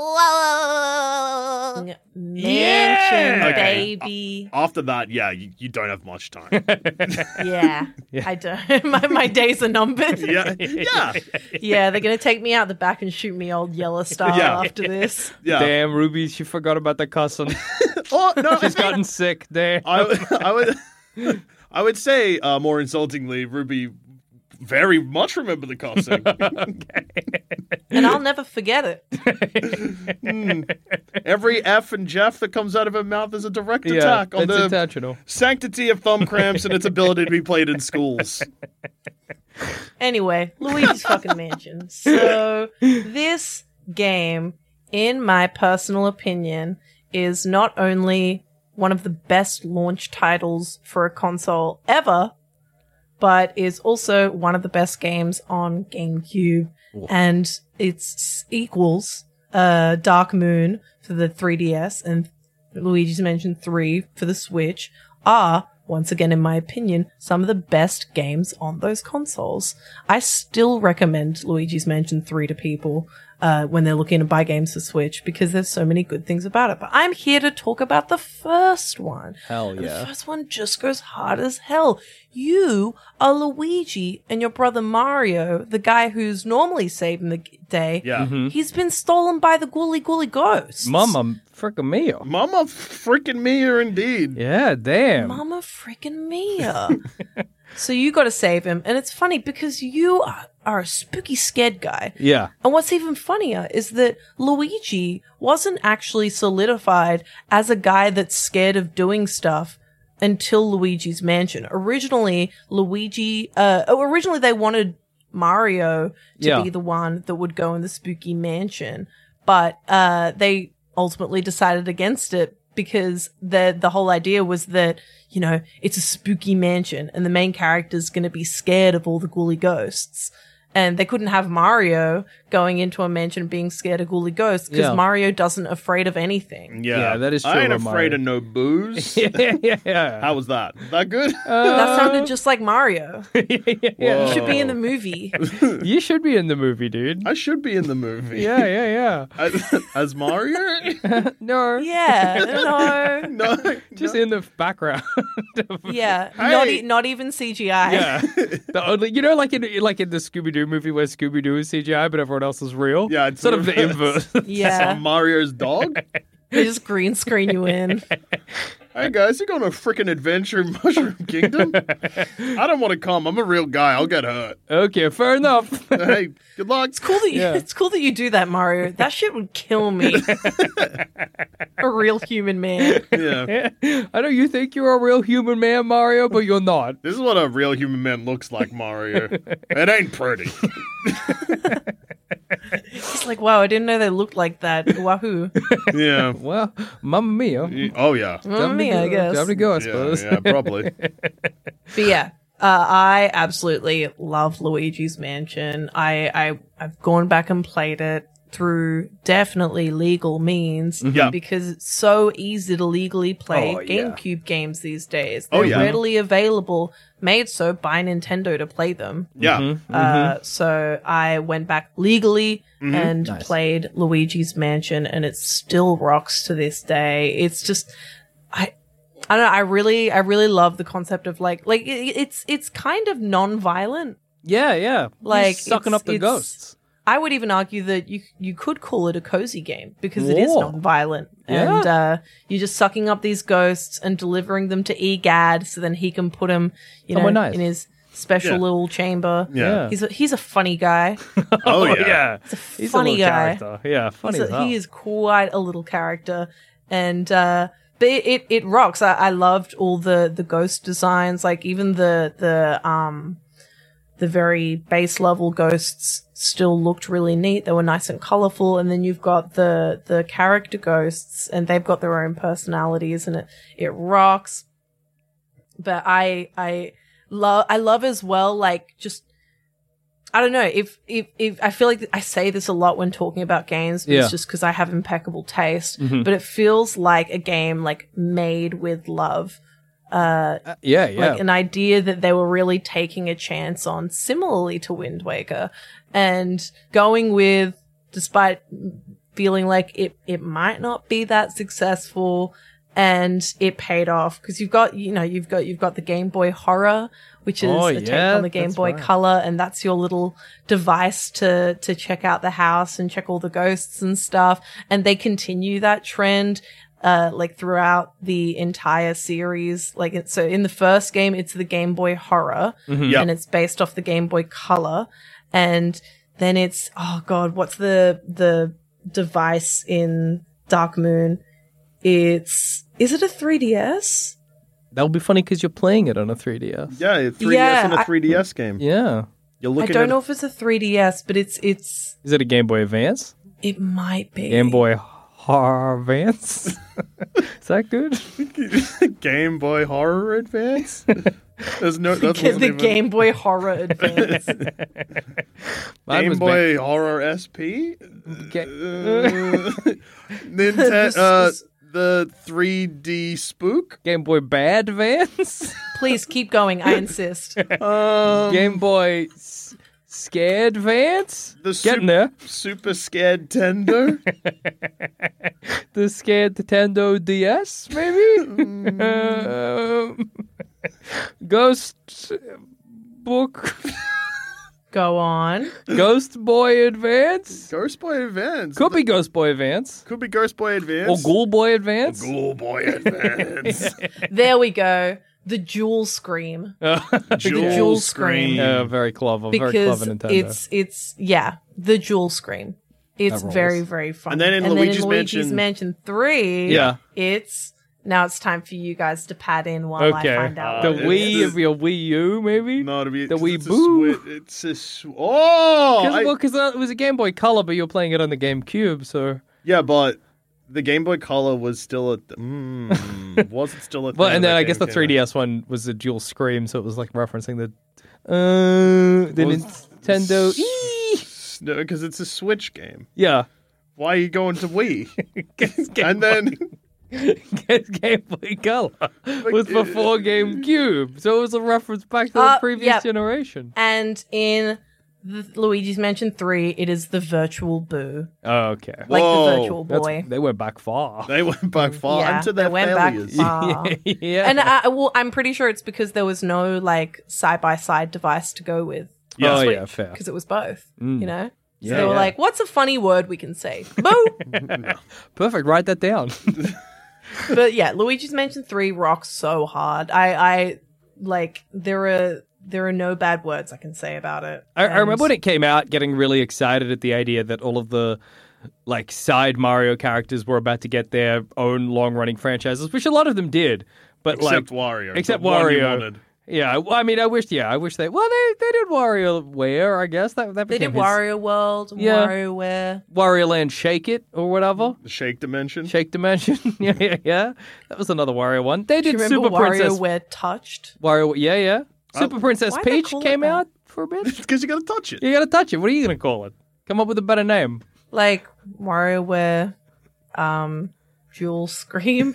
mansion, Okay. baby. After that, you don't have much time. Yeah, I don't. My days are numbered. Yeah. Yeah, they're going to take me out the back and shoot me old yellow star Yeah. after this. Yeah. Damn, Ruby, she forgot about the cussing. Oh, no, She's gotten sick. Damn. I would say, more insultingly, Ruby very much remember the cussing. And I'll never forget it. Every F and Jeff that comes out of her mouth is a direct Yeah, attack on it's the intentional. sanctity of thumb cramps and its ability to be played in schools. Anyway, Luigi's fucking Mansion. So, this game, in my personal opinion, is not only one of the best launch titles for a console ever, but is also one of the best games on GameCube. And its equals Dark Moon for the 3DS and Luigi's Mansion 3 for the Switch are, once again in my opinion, some of the best games on those consoles. I still recommend Luigi's Mansion 3 to people when they're looking to buy games for Switch because there's so many good things about it. But I'm here to talk about the first one. Hell And yeah. the first one just goes hard as hell. You are Luigi and your brother Mario, the guy who's normally saving the day. Yeah. He's been stolen by the Ghoulie Ghoulie ghosts. Mama frickin' Mia. Mama freaking Mia, indeed. Yeah, damn. Mama freaking Mia. So you got to save him. And it's funny because you are a spooky scared guy. Yeah. And what's even funnier is that Luigi wasn't actually solidified as a guy that's scared of doing stuff until Luigi's Mansion. Originally they wanted Mario to be the one that would go in the spooky mansion, but they ultimately decided against it because the whole idea was that, you know, it's a spooky mansion and the main character's going to be scared of all the ghoulie ghosts. And they couldn't have Mario going into a mansion being scared of ghoulie ghosts because Mario doesn't afraid of anything. Yeah, that is true. I ain't of afraid Mario. of no booze. yeah. How was that? Was that good? That sounded just like Mario. Yeah. You should be in the movie. You should be in the movie, dude. I should be in the movie. Yeah. As Mario? No. Yeah, no. No. Just in the background. Yeah, Hey. not even CGI. Yeah. The only, you know, like in the Scooby-Doo movie where Scooby-Doo is CGI, but everyone else is real? Yeah, it's sort of the inverse. Yeah. Mario's dog? They just green screen you in. Hey guys, you going on a freaking adventure in Mushroom Kingdom? I don't want to come. I'm a real guy. I'll get hurt. Okay, fair enough. Hey, good luck. It's cool that it's cool that you do that, Mario. That shit would kill me. A real human man. Yeah. I know you think you're a real human man, Mario, but you're not. This is what a real human man looks like, Mario. It ain't pretty. It's like, wow, I didn't know they looked like that. Wahoo. Yeah. Well, Mamma Mia. Oh, yeah. Me, I guess. Time to go, I Yeah, suppose. yeah, probably. But yeah, I absolutely love Luigi's Mansion. I've gone back and played it through definitely legal means Yeah. because it's so easy to legally play Oh, yeah. GameCube games these days. Oh, They're yeah. readily available, made so by Nintendo to play them. Yeah. So I went back legally and Nice. played Luigi's Mansion, and it still rocks to this day. It's just, I don't know. I really love the concept of like it's kind of non-violent. Yeah. Like, You're sucking up the it's- ghosts. I would even argue that you could call it a cozy game because it is Whoa. non-violent, Yeah. and you're just sucking up these ghosts and delivering them to EGAD so then he can put them, Somewhere nice. in his special Yeah. little chamber. Yeah. He's a funny guy. Oh, yeah. He's a funny little guy. character. Yeah, funny as hell. He is quite a little character, and but it rocks. I loved all the ghost designs, like even the very base level ghosts still looked really neat. They were nice and colorful, and then you've got the character ghosts, and they've got their own personalities, and it rocks. But I love as well, like, just, I don't know, if I feel like I say this a lot when talking about games, but Yeah. it's just because I have impeccable taste, Mm-hmm. but it feels like a game like made with love. Yeah. Like an idea that they were really taking a chance on, similarly to Wind Waker, and going with, despite feeling like it might not be that successful, and it paid off because you've got the Game Boy Horror, which is a take on the Game that's Boy right. Color, and that's your little device to check out the house and check all the ghosts and stuff. And they continue that trend like throughout the entire series. Like so in the first game, it's the Game Boy Horror, Yeah. and it's based off the Game Boy Color, and then it's, oh god, what's the device in Dark Moon? Is it a 3DS? That would be funny because you're playing it on a 3DS. Yeah, a 3DS Yeah, and a 3DS game. Yeah. You're I looking don't at know if it's a 3DS, but it's Is it a Game Boy Advance? it might be Game Boy Advance? Is that good? Game Boy Horror Advance. There's no that's the Game Boy Horror Advance. Game Boy Horror SP. Okay. Nintendo. The 3D Spook. Game Boy Bad Advance. Please keep going. I insist. Game Boy Scared Advance. Getting there. Super Scared Tendo. The Scared Nintendo DS, maybe. Ghost Book. Go on. Ghost Boy Advance. Ghost Boy Advance. Could be Ghost Boy Advance. Could be Ghost Boy Advance. Or Ghoul Boy Advance. Ghoul Boy Advance. There we go. The Jewel Scream. Jewel Scream. Very clever. Because very clever Nintendo. it's the Jewel Scream. It's very, very fun. And then in Luigi's Mansion 3, Yeah. it's now it's time for you guys to pat in while I find out. The what it Wii is. of your Wii U, maybe? No, to be the Wii it's Boo. It's a oh, Because it was a Game Boy Color, but you were playing it on the GameCube, so... yeah, but the Game Boy Color was still at was it still at? Well, and then I guess the game 3DS one was a dual Scream, so it was like referencing the Nintendo E. No, because it's a Switch game. Yeah. Why are you going to Wii? And then Game Boy Color was before GameCube, so it was a reference back to the previous generation. And in Luigi's Mansion 3, it is the Virtual Boo. Oh, okay. Like the Virtual Boy. They went back far. They went back far Yeah, into their they went failures. back far. Yeah. And I'm pretty sure it's because there was no like side-by-side device to go with. Oh, yeah, fair. Because it was both, you know? So Yeah, they were yeah. like, what's a funny word we can say? Boo! Perfect, write that down. But yeah, Luigi's Mansion 3 rocks so hard. I like, there are no bad words I can say about it. I remember when it came out, getting really excited at the idea that all of the like side Mario characters were about to get their own long-running franchises, which a lot of them did. But Except like, Wario. Except the one you Wario. wanted. Yeah, I mean, I wish they did WarioWare, I guess. That They became did Wario World, Yeah. WarioWare. Wario Land Shake It or whatever. The Shake Dimension. Shake Dimension. yeah. That was another Wario one. They Do did you remember Super Princess WarioWare Touched? Wario, yeah. Super Princess Why'd they Peach call it came that? out for a bit. Because you got to touch it. You gotta touch it. What are you gonna call it? Come up with a better name. Like WarioWare, Jewel Scream.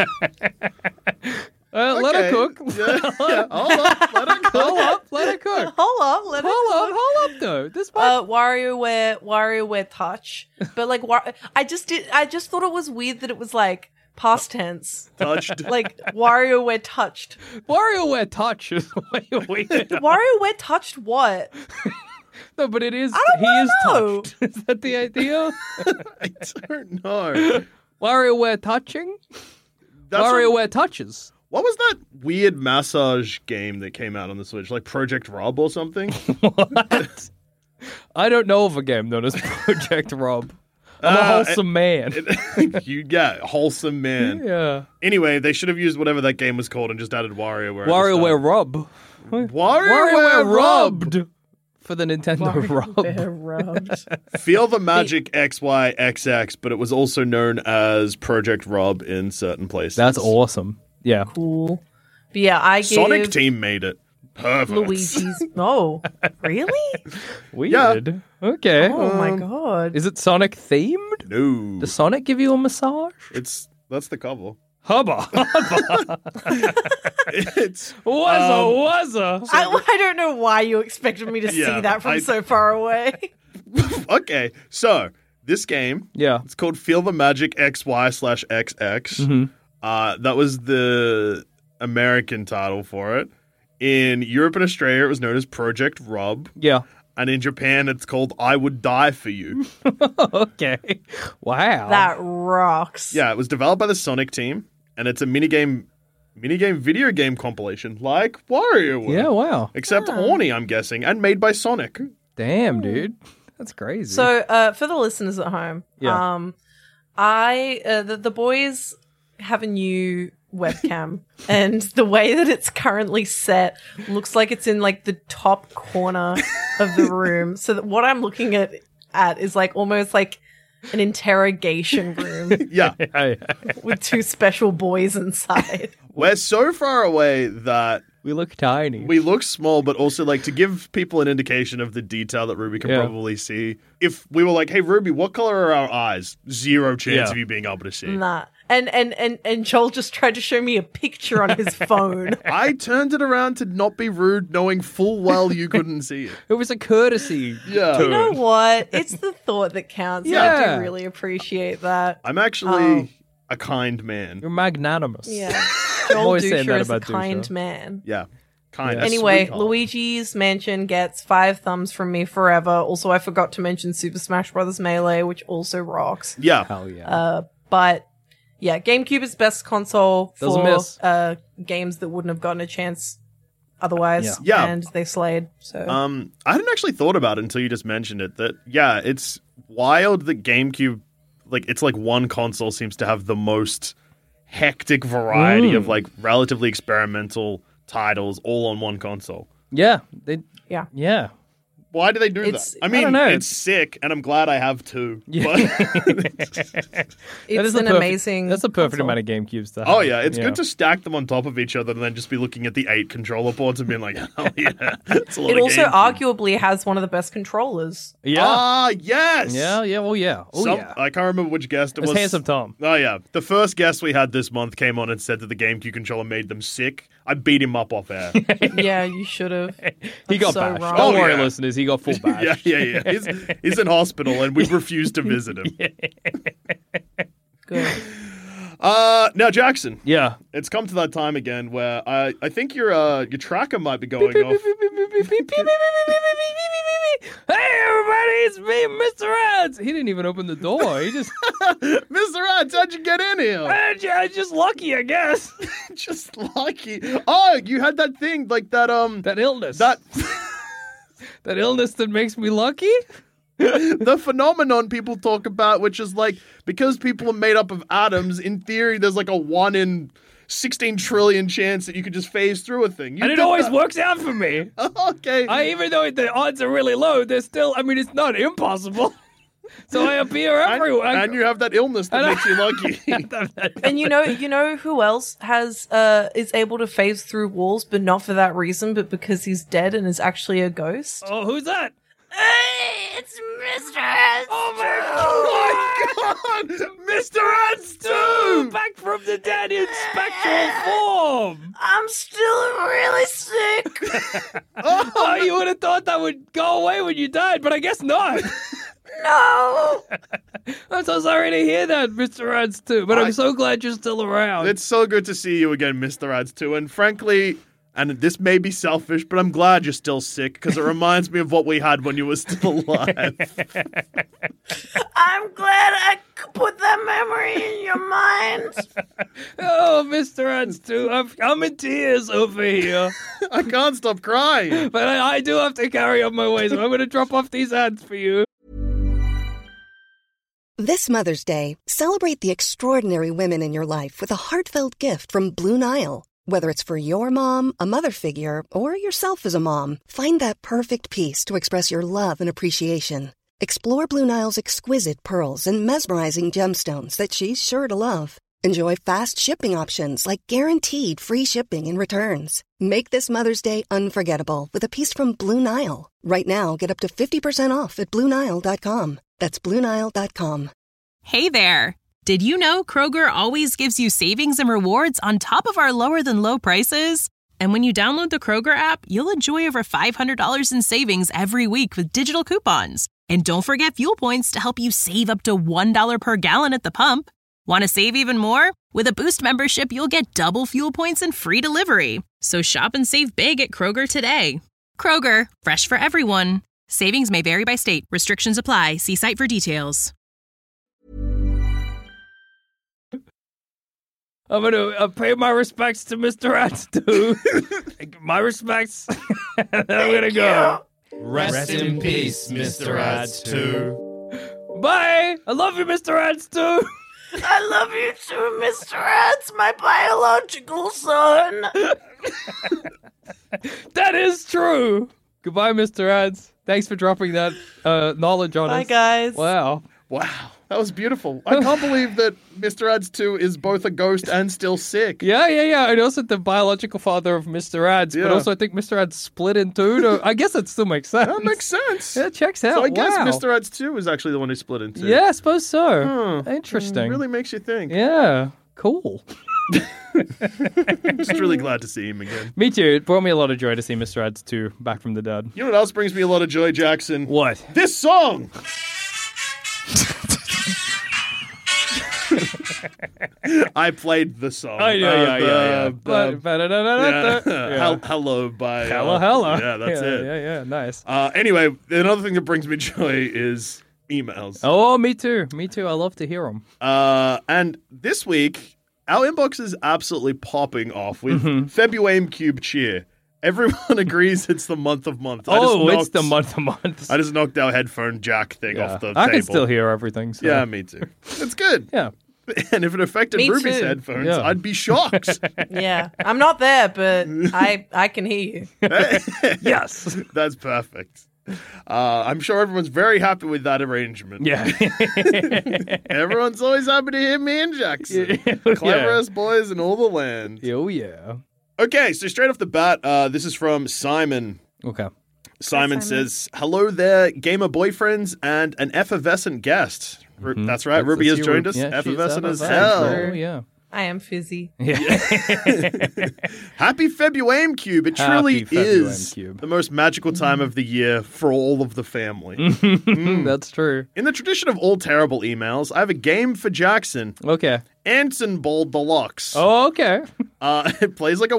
Let her cook. Yeah. Hold up. Let it go. Hold up. Let her cook. Hold up, though. This might... WarioWare Touch. But like, I just thought it was weird that it was like past tense. Touched. Like WarioWare touched. WarioWare Touch is way weird. WarioWare touched what? No, but it is. I don't He is know. touched. Is that the idea? I don't know. WarioWare touching. That's WarioWare touches. What was that weird massage game that came out on the Switch? Like Project Rob or something? What? I don't know of a game known as Project Rob. I'm a wholesome man. Wholesome man. Yeah. Anyway, they should have used whatever that game was called and just added WarioWare. WarioWare Rub. WarioWare Rubbed for the Nintendo Rub. WarioWare rubbed. Feel the Magic XYXX, but it was also known as Project Rob in certain places. That's awesome. Yeah. Cool. But yeah, I gave Sonic Team made it. Perfect. Luigi's. Oh, really? Weird. Okay. Oh my god. Is it Sonic themed? No. Does Sonic give you a massage? That's the cover. Hubba. It's Wuzza. I don't know why you expected me to see Yeah, that from so far away. okay. So this game, Yeah. it's called Feel the Magic XY/XX. That was the American title for it. In Europe and Australia, it was known as Project Rob. Yeah. And in Japan, it's called I Would Die For You. Okay. Wow. That rocks. Yeah, it was developed by the Sonic team, and it's a minigame video game compilation like WarioWare. Yeah, wow. Except Orny, I'm guessing, and made by Sonic. Damn, dude. That's crazy. So, for the listeners at home, Yeah. the boys have a new webcam, and the way that it's currently set looks like it's in like the top corner of the room. So that what I'm looking at is like almost like an interrogation room Yeah. with two special boys inside. We're so far away that We look tiny. we look small, but also like to give people an indication of the detail that Ruby can probably see. If we were like, hey, Ruby, what color are our eyes? Zero chance of you being able to see. Nah. And Joel just tried to show me a picture on his phone. I turned it around to not be rude, knowing full well you couldn't see it. It was a courtesy. Yeah. You know what? It's the thought that counts. I Yeah. do really appreciate that. I'm actually a kind man. You're magnanimous. Yeah. Joel always saying Dusha that is a about Dusha. kind man. Yeah. Kind. Anyway, Luigi's Mansion gets 5 thumbs from me forever. Also, I forgot to mention Super Smash Bros. Melee, which also rocks. Yeah. Hell yeah. But yeah, GameCube is best console Doesn't for miss. games that wouldn't have gotten a chance otherwise. Yeah. And they slayed. So I hadn't actually thought about it until you just mentioned it. That yeah, it's wild that GameCube, like it's like one console seems to have the most hectic variety of like relatively experimental titles all on one console. Yeah. yeah. Yeah. Why do they do It's- that? I I mean, don't know. it's sick, and I'm glad I have two. Yeah. But It's an amazing That's a perfect console. amount of GameCubes to have. oh yeah, it's good to stack them on top of each other and then just be looking at the 8 controller ports and being like, hell yeah, it's a lot It of also GameCube. arguably has one of the best controllers. Yeah. Ah, yes. Yeah. Oh, yeah. Oh, yeah. I can't remember which guest it It's was. Handsome Tom. Oh yeah, the first guest we had this month came on and said that the GameCube controller made them sick. I beat him up off air. Yeah, you should have. He got so bashed. wrong. Don't Oh, worry, yeah. listeners. He got full bash. yeah. He's in hospital and we've refused to visit him. Good. Now Jackson, Yeah. it's come to that time again where I think your tracker might be going off. Hey, everybody, it's me, Mr. Ads. He didn't even open the door. He just, Mr. Rats, how'd you get in here? I'm just lucky, I guess. Just lucky. Oh, you had that thing like that. That illness. That That illness that makes me lucky? the phenomenon people talk about, which is like because people are made up of atoms. In theory, there's like a 1 in 16 trillion chance that you could just phase through a thing. You And it did always that. works out for me. Okay. Even though the odds are really low, they're still, it's not impossible. So I appear everywhere. And you have that illness that makes you lucky. And you know who else has is able to phase through walls, but not for that reason, but because he's dead and is actually a ghost? Oh, who's that? Hey, it's Mr. S. Oh my God! Mr. Ants too! Back from the dead in spectral form! I'm still really sick. Oh, you would have thought that would go away when you died, but I guess not. No. I'm so sorry to hear that, Mr. Ads too, but I'm so glad you're still around. It's so good to see you again, Mr. Ads too. And frankly, and this may be selfish, but I'm glad you're still sick because it reminds me of what we had when you were still alive. I'm glad I put that memory in your mind. Oh, Mr. Ads too, I'm in tears over here. I can't stop crying. But I do have to carry on my way, so I'm going to drop off these ads for you. This Mother's Day, celebrate the extraordinary women in your life with a heartfelt gift from Blue Nile. Whether it's for your mom, a mother figure, or yourself as a mom, find that perfect piece to express your love and appreciation. Explore Blue Nile's exquisite pearls and mesmerizing gemstones that she's sure to love. Enjoy fast shipping options like guaranteed free shipping and returns. Make this Mother's Day unforgettable with a piece from Blue Nile. Right now, get up to 50% off at BlueNile.com. That's BlueNile.com. Hey there. Did you know Kroger always gives you savings and rewards on top of our lower-than-low prices? And when you download the Kroger app, you'll enjoy over $500 in savings every week with digital coupons. And don't forget fuel points to help you save up to $1 per gallon at the pump. Want to save even more? With a Boost membership, you'll get double fuel points and free delivery. So shop and save big at Kroger today. Kroger, fresh for everyone. Savings may vary by state. Restrictions apply. See site for details. I'm going to pay my respects to Mr. Ads too. My respects. And I'm going to go. Rest in peace, Mr. Ads 2. Bye. I love you, Mr. Ads too. I love you too, Mr. Ads, my biological son. That is true. Goodbye, Mr. Ads. Thanks for dropping that knowledge on us. Bye, guys. Wow. Wow. That was beautiful. I can't believe that Mr. Ads 2 is both a ghost and still sick. Yeah. And also the biological father of Mr. Ads, but also I think Mr. Ads split in two. I guess that still makes sense. That makes sense. Yeah, it checks out. So I guess Mr. Ads 2 is actually the one who split in two. Yeah, I suppose so. Interesting. Really makes you think. Yeah, cool. I'm just really glad to see him again. Me too. It brought me a lot of joy to see Mr. Ads 2 back from the dead. You know what else brings me a lot of joy, Jackson? What? This song! I played the song. Yeah. Hello by... Hello. Yeah, that's it. Yeah, nice. Anyway, another thing that brings me joy is emails. Oh, me too. I love to hear them. And this week... our inbox is absolutely popping off with February Cube cheer. Everyone agrees it's the month of month. It's the month of month. I just knocked our headphone jack thing off the table. I can still hear everything. So. Yeah, me too. It's good. Yeah. And if it affected Me Ruby's too. headphones, I'd be shocked. Yeah. I'm not there, but I can hear you. Yes. That's perfect. I'm sure everyone's very happy with that arrangement. Yeah. Everyone's always happy to hear me and Jackson. Cleverest boys in all the land. Oh, yeah. Okay, so straight off the bat, this is from Simon. Okay. Simon says, hello there, gamer boyfriends and an effervescent guest. That's right, Ruby has joined us. Yeah, effervescent as hell. Oh, yeah. I am fizzy. Happy February Cube. It truly is the most magical time of the year for all of the family. That's true. In the tradition of all terrible emails, I have a game for Jackson. Okay. Anson Ball Deluxe. Oh, okay. It plays like a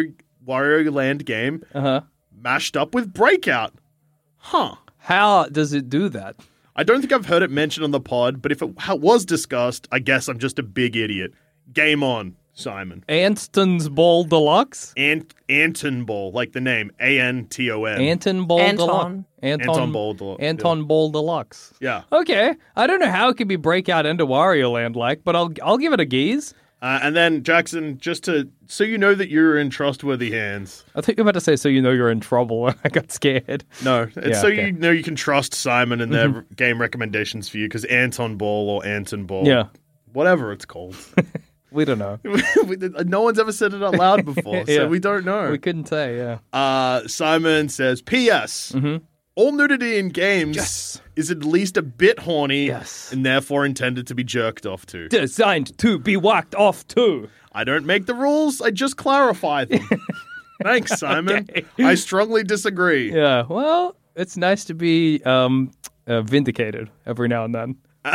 Wario Land game mashed up with Breakout. Huh. How does it do that? I don't think I've heard it mentioned on the pod, but if it was discussed, I guess I'm just a big idiot. Game on, Simon. Anston's Ball Deluxe? Anton Ball, like the name. A-N-T-O-N. Anton Ball Deluxe. Anton Ball Deluxe. Anton Ball Deluxe. Yeah. Okay. I don't know how it could be Breakout into Wario Land like, but I'll give it a geese. And then, Jackson, so you know that you're in trustworthy hands. I think you were about to say, so you know you're in trouble. I got scared. No, it's you know you can trust Simon and their game recommendations for you, because Anton Ball or Anton Ball. Yeah. Whatever it's called. We don't know. No one's ever said it out loud before, so we don't know. We couldn't say, yeah. Simon says, P.S. All nudity in games is at least a bit horny and therefore intended to be jerked off to. Designed to be whacked off to. I don't make the rules, I just clarify them. Thanks, Simon. Okay. I strongly disagree. Yeah, well, it's nice to be vindicated every now and then.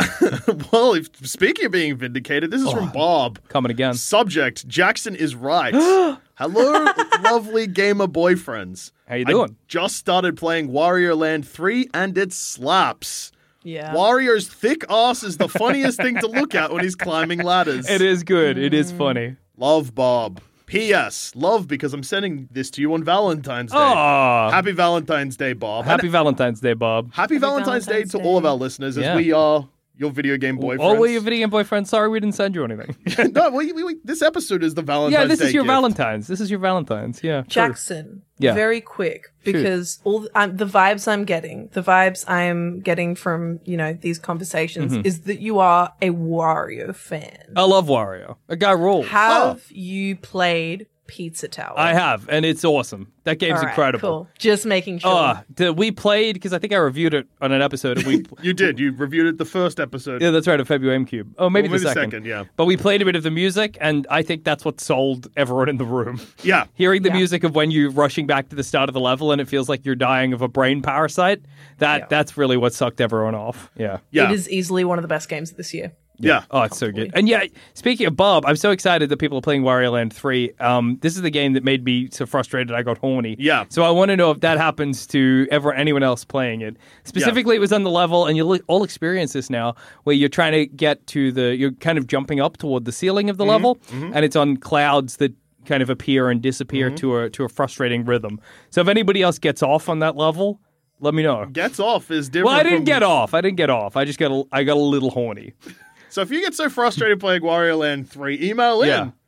Well, speaking of being vindicated, this is from Bob. Coming again. Subject, Jackson is right. Hello, lovely gamer boyfriends. How you doing? I just started playing Wario Land 3 and it slaps. Yeah. Wario's thick ass is the funniest thing to look at when he's climbing ladders. It is good. It is funny. Love, Bob. P.S. Love, because I'm sending this to you on Valentine's Day. Aww. Happy Valentine's Day, Bob. Happy Valentine's Day, Bob. Happy Valentine's Day to all of our listeners, as we are your video game boyfriends. Oh, we're your video game boyfriends. Sorry we didn't send you anything. No, this episode is the Valentine's Day. Yeah, this is your gift. Valentine's. This is your Valentine's, yeah. Jackson, very quick, because all the vibes I'm getting from, these conversations is that you are a Wario fan. I love Wario. A guy rules. Have you played Pizza Tower? I have, and it's awesome. That game's incredible. Cool. Just making sure. We played, because I think I reviewed it on an episode. And You did. You reviewed it the first episode. Yeah, that's right, of February Cube. Oh, maybe the second. Yeah. But we played a bit of the music, and I think that's what sold everyone in the room. Yeah. Hearing the music of when you're rushing back to the start of the level and it feels like you're dying of a brain parasite, that's really what sucked everyone off. Yeah. It is easily one of the best games of this year. Yeah. Oh, it's so good. And speaking of Bob, I'm so excited that people are playing Wario Land 3. This is the game that made me so frustrated I got horny. Yeah. So I want to know if that happens to anyone else playing it. Specifically, it was on the level, and you'll all experience this now, where you're trying to get to you're kind of jumping up toward the ceiling of the level, and it's on clouds that kind of appear and disappear to a frustrating rhythm. So if anybody else gets off on that level, let me know. Gets off is different. Well, I didn't get off. I I just got a little horny. So if you get so frustrated playing Wario Land 3, email in.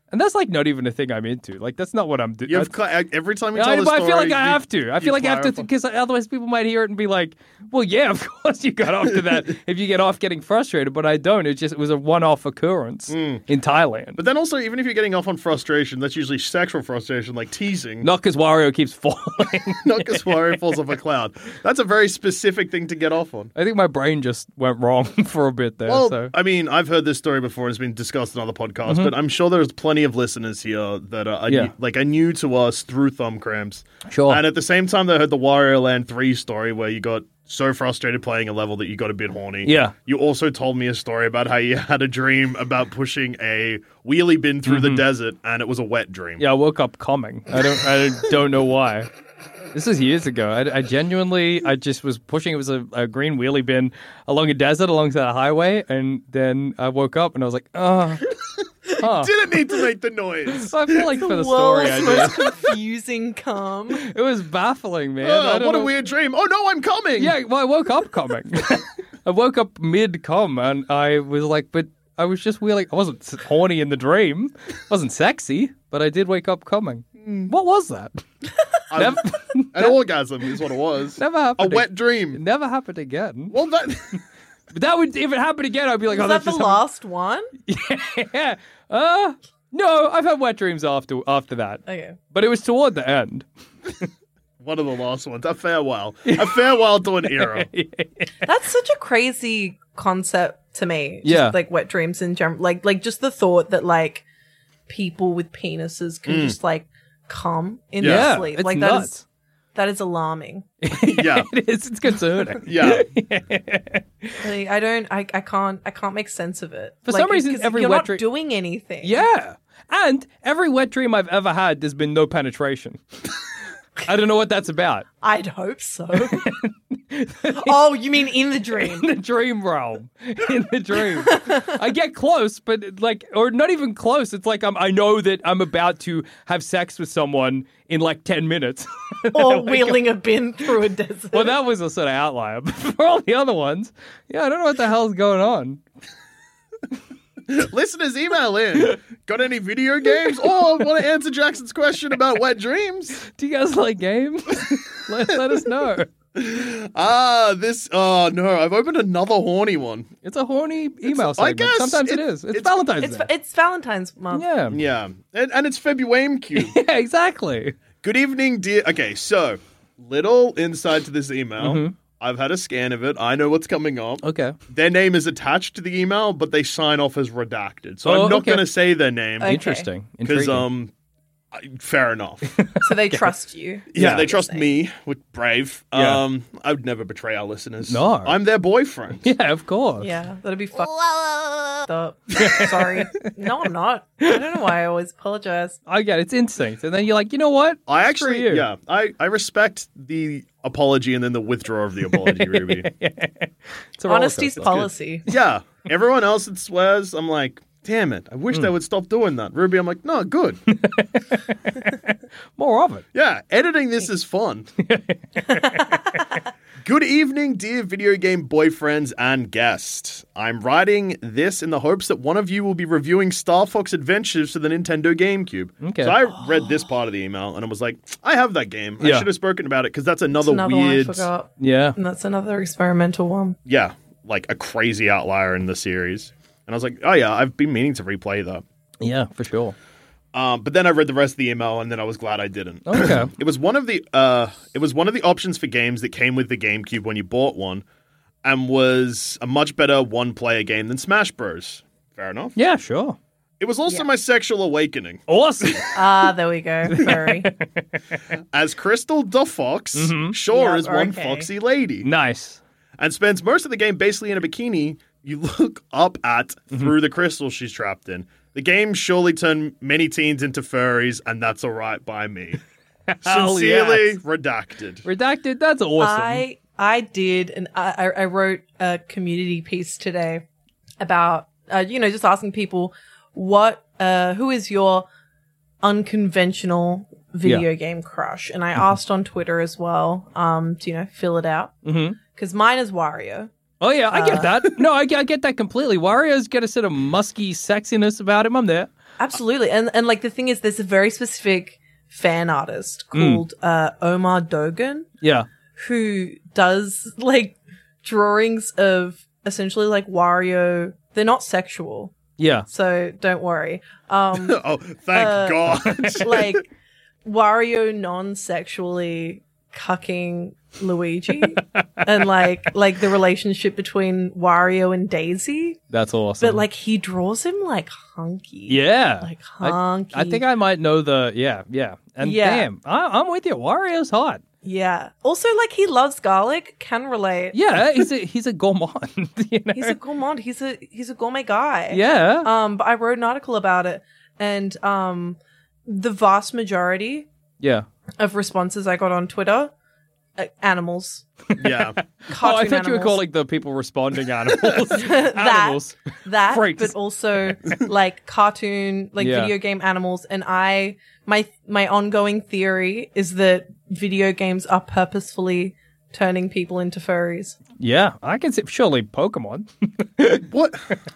And that's like not even a thing I'm into. Like that's not what I'm doing. Every time you tell the but story, I feel like I have to. I feel like I have to because otherwise people might hear it and be like, "Well, yeah, of course you got off to that if you get off getting frustrated." But I don't. It was a one-off occurrence in Thailand. But then also, even if you're getting off on frustration, that's usually sexual frustration, like teasing. Not because Wario keeps falling. Not because Wario falls off a cloud. That's a very specific thing to get off on. I think my brain just went wrong for a bit there. Well, so. I mean, I've heard this story before. It's been discussed in other podcasts, but I'm sure there's plenty of listeners here that are new to us through Thumb Cramps. Sure. And at the same time, they heard the Wario Land 3 story where you got so frustrated playing a level that you got a bit horny. Yeah. You also told me a story about how you had a dream about pushing a wheelie bin through the desert, and it was a wet dream. Yeah, I woke up coming. I don't know why. This was years ago. I genuinely, I just was pushing. It was a green wheelie bin along a desert, alongside a highway, and then I woke up and I was like, oh. Huh. Didn't need to make the noise. I feel like for the story I did. Most confusing come. It was baffling, man. What a weird dream. Oh no, I'm coming. Yeah, well, I woke up coming. I woke up mid-com and I was like, but I was just wheeling. I wasn't horny in the dream. I wasn't sexy, but I did wake up coming. What was that? An orgasm is what it was. Never happened. A wet dream. It never happened again. Well, that... But that would, if it happened again, I'd be like, was that the last one? Yeah. No, I've had wet dreams after that. Okay. But it was toward the end. One of the last ones. A farewell. A farewell to an era. That's such a crazy concept to me. Just, Yeah. like wet dreams in general. Like just the thought that like people with penises can just like come in their sleep. It's like nuts. that is alarming. Yeah. It is. It's concerning. Yeah. Like, I can't make sense of it. For Like, some reason, 'cause every you're wet not dream- doing anything. Yeah. And every wet dream I've ever had, there's been no penetration. I don't know what that's about. I'd hope so. Oh, you mean in the dream? In the dream realm. In the dream. I get close, but like, or not even close. It's like I know that I'm about to have sex with someone in like 10 minutes. Or wheeling a bin through a desert. Well, that was a sort of outlier. But for all the other ones, yeah, I don't know what the hell's going on. Listeners, email in. Got any video games? Or want to answer Jackson's question about wet dreams? Do you guys like games? let us know. Oh no, I've opened another horny one. It's a horny email segment. I guess Sometimes it is. It's Valentine's Day. It's Valentine's month. Yeah. Yeah. And it's February Cube. Yeah, exactly. Good evening, dear. Okay, so, little insight to this email. I've had a scan of it. I know what's coming up. Okay. Their name is attached to the email, but they sign off as redacted. So I'm not going to say their name. Okay. Interesting. Because, Intriguing. fair enough. So they trust you. Yeah, they trust me. With brave. Yeah. I would never betray our listeners. No. I'm their boyfriend. Yeah, of course. Yeah, that'd be fucked up. Sorry. No, I'm not. I don't know why I always apologize. I get it. It's instinct. And then you're like, you know what? I Screw actually, you. yeah, I respect the apology and then the withdrawal of the apology, Ruby. It's a roller Honesty's coaster. policy. Yeah, everyone else that swears, I'm like, damn it, I wish they would stop doing that. Ruby, I'm like, no, good. More of it. Yeah, editing this is fun. Good evening, dear video game boyfriends and guests. I'm writing this in the hopes that one of you will be reviewing Star Fox Adventures for the Nintendo GameCube. Okay. So I read this part of the email and I was like, I have that game. I Yeah. should have spoken about it because that's another One weird, I forgot. Yeah. And that's another experimental one. yeah, like a crazy outlier in the series. And I was like, oh yeah, I've been meaning to replay that. Yeah, for sure. But then I read the rest of the email, and then I was glad I didn't. Okay. It was one of the options for games that came with the GameCube when you bought one, and was a much better one-player game than Smash Bros. Fair enough. Yeah, sure. It was also my sexual awakening. Awesome. There we go. Furry. As Crystal the Fox, sure Yep, is one okay. foxy lady, Nice. and spends most of the game basically in a bikini you look up at through the crystal she's trapped in. The game surely turned many teens into furries, and that's all right by me. Hell Sincerely, yes. redacted. Redacted, that's awesome. I did, and I wrote a community piece today about, just asking people who is your unconventional video game crush? And I asked on Twitter as well, to fill it out. Because mine is Wario. Oh, yeah, I get that. No, I get that completely. Wario's got a sort of musky sexiness about him. I'm there. Absolutely. And like the thing is, there's a very specific fan artist called Omar Dogan. Yeah. Who does like drawings of essentially like Wario. They're not sexual. Yeah. So don't worry. Oh, thank God. Like Wario non-sexually cucking Luigi and like the relationship between Wario and Daisy. That's awesome. But like he draws him like hunky. Yeah. Like hunky. I think I might know the yeah. And damn, I'm with you. Wario's hot. Yeah. Also, like he loves garlic. Can relate. Yeah, he's a gourmand. You know? He's a gourmand. He's a gourmet guy. Yeah. But I wrote an article about it, and the vast majority of responses I got on Twitter, animals. Yeah. Cartoon I thought you were animals. calling the people responding animals. Animals. That, Freaks. but also like cartoon, like video game animals. And my ongoing theory is that video games are purposefully turning people into furries. Yeah, I can see. Surely Pokemon. What?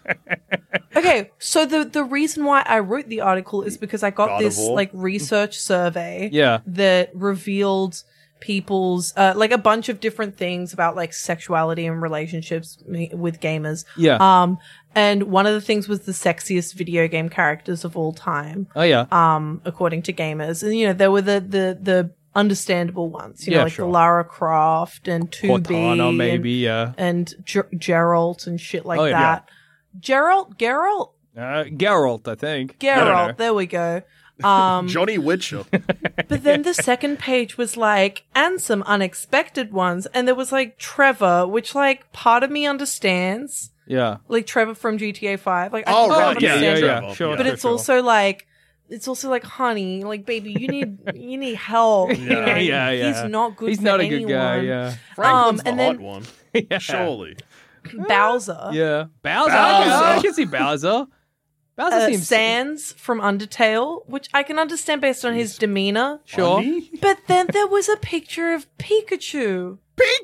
Okay, so the reason why I wrote the article is because I got this like research survey that revealed people's like a bunch of different things about like sexuality and relationships with gamers. Yeah. And one of the things was the sexiest video game characters of all time. Oh yeah. According to gamers, and you know there were the understandable ones, you know, like sure. the Lara Croft and 2B Cortana, maybe, and Geralt and shit like Oh, yeah. that. Geralt, Geralt, I think. Geralt. There we go. Johnny Witcher. But then the second page was like, and some unexpected ones, and there was like Trevor, which like part of me understands. Yeah. Like Trevor from GTA 5. Like, I Oh, can right. understand Yeah, Trevor. yeah. Sure. But it's also like, honey, like, baby, you need help. You know? Yeah. He's not good. He's for not a anyone. good guy. Yeah. Franklin's and the then- hot one. Yeah. Surely. Bowser. Yeah. Bowser. Bowser. I can see Bowser. Bowser seems Sans from Undertale, which I can understand based on his demeanor. sure. Funny. But then there was a picture of Pikachu.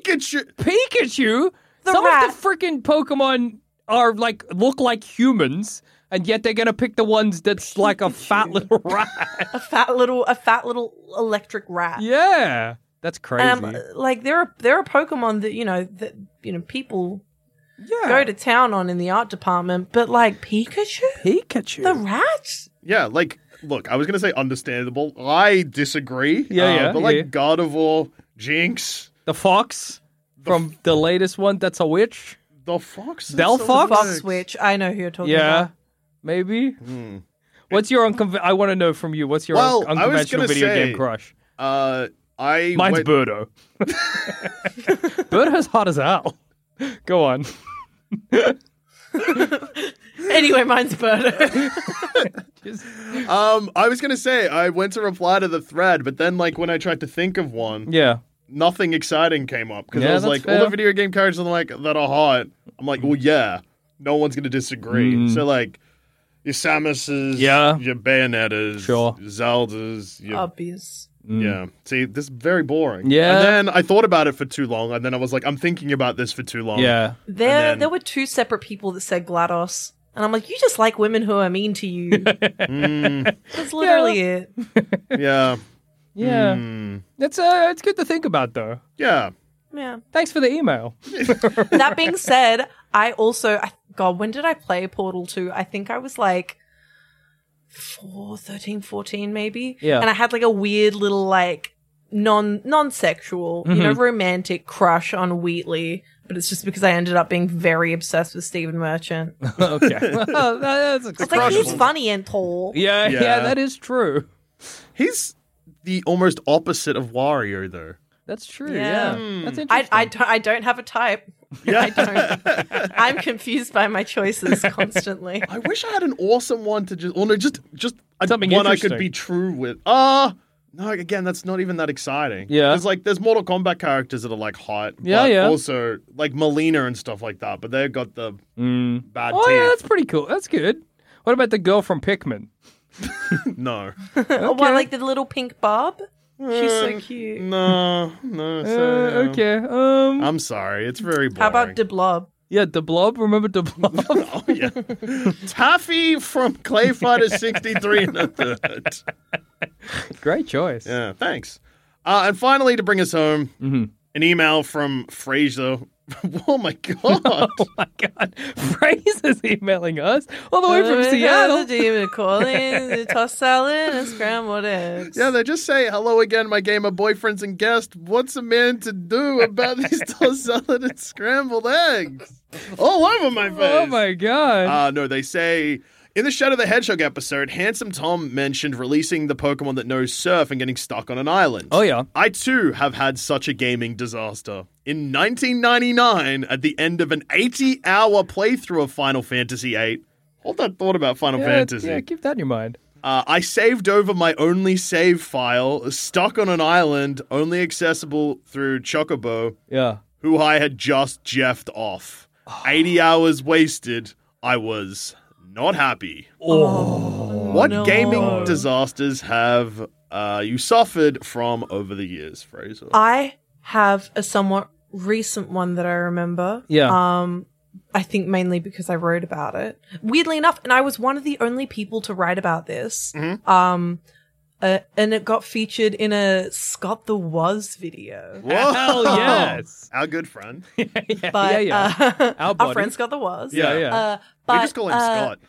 Pikachu. The Some rat. of the freaking Pokemon are like look like humans, and yet they're gonna pick the ones that's like a fat little rat. A fat little electric rat. Yeah, that's crazy. And like there are Pokemon that people go to town on in the art department, but like Pikachu, the rat. Yeah, like, look, I was going to say understandable. I disagree. Yeah. But like Gardevoir, Jinx, The fox from the latest one, that's a witch. the fox. Delphox? Fox Witch. I know who you're talking Yeah, about. maybe. What's your I want to know from you. What's your Well, I was unconventional gonna video say- game crush? Mine's Mine's Birdo. Birdo's hot as hell. Go on. Anyway, mine's Birdo. I was gonna say I went to reply to the thread, but then like when I tried to think of one, Yeah. nothing exciting came up because Yeah, I was that's like, fair. all the video game characters like that are hot. I'm like, well, yeah, no one's gonna disagree. So like, your Samuses, Yeah. your Bayonettas, Sure. Zeldas, your Obvious. yeah. See, this is very boring. Yeah. And then I thought about it for too long, and then I was like, I'm thinking about this for too long. Yeah. There were two separate people that said GLaDOS. And I'm like, you just like women who are mean to you. That's literally it. Yeah. Yeah. It's good to think about though. Yeah. Yeah. Thanks for the email. That being said, God, when did I play Portal 2? I think I was like 13, 14 maybe. Yeah. And I had like a weird little like non-sexual, romantic crush on Wheatley. But it's just because I ended up being very obsessed with Stephen Merchant. Okay. Well, that's It's like he's funny and tall. yeah, Yeah. that is true. He's the almost opposite of Wario, though. That's true. Yeah. Yeah. That's interesting. I don't have a type. Yeah. I don't. I'm confused by my choices constantly. I wish I had an awesome one to just, Something one I interesting. could be true with. No, again, that's not even that exciting. Yeah. There's like, there's Mortal Kombat characters that are like hot. Yeah, but yeah. Also, like Melina and stuff like that, but they've got the bad Oh teeth. yeah, that's pretty cool. That's good. What about the girl from Pikmin? No. What, like the little pink barb? She's so cute. No. Okay. I'm sorry. It's very boring. How about De Blob? Yeah, De Blob. Remember De Blob? Oh, yeah. Taffy from Clay Fighter 63 and a third. Great choice. Yeah, thanks. And finally, to bring us home, an email from Fraser. Oh my god! Oh my god! Fraser's emailing us all the way from Seattle. The demon calling, tossed salad and scrambled eggs. Yeah, they just say, hello again, my gamer boyfriends and guests. What's a man to do about these tossed salad and scrambled eggs? All over my face. Oh my god. No, they say, in the Shadow the Hedgehog episode, Handsome Tom mentioned releasing the Pokemon that knows surf and getting stuck on an island. Oh yeah. I too have had such a gaming disaster. In 1999, at the end of an 80-hour playthrough of Final Fantasy VIII, hold that thought about Final Fantasy. Yeah, keep that in your mind. I saved over my only save file, stuck on an island, only accessible through Chocobo, who I had just jeffed off. 80 hours wasted. I was not happy. What gaming disasters have you suffered from over the years, Fraser? I have a somewhat recent one that I remember. Yeah. I think mainly because I wrote about it. Weirdly enough, and I was one of the only people to write about this. And it got featured in a Scott the Was video. Whoa. Hell yes. Our good friend. But Our friend Scott the Was. Yeah. We just call him Scott.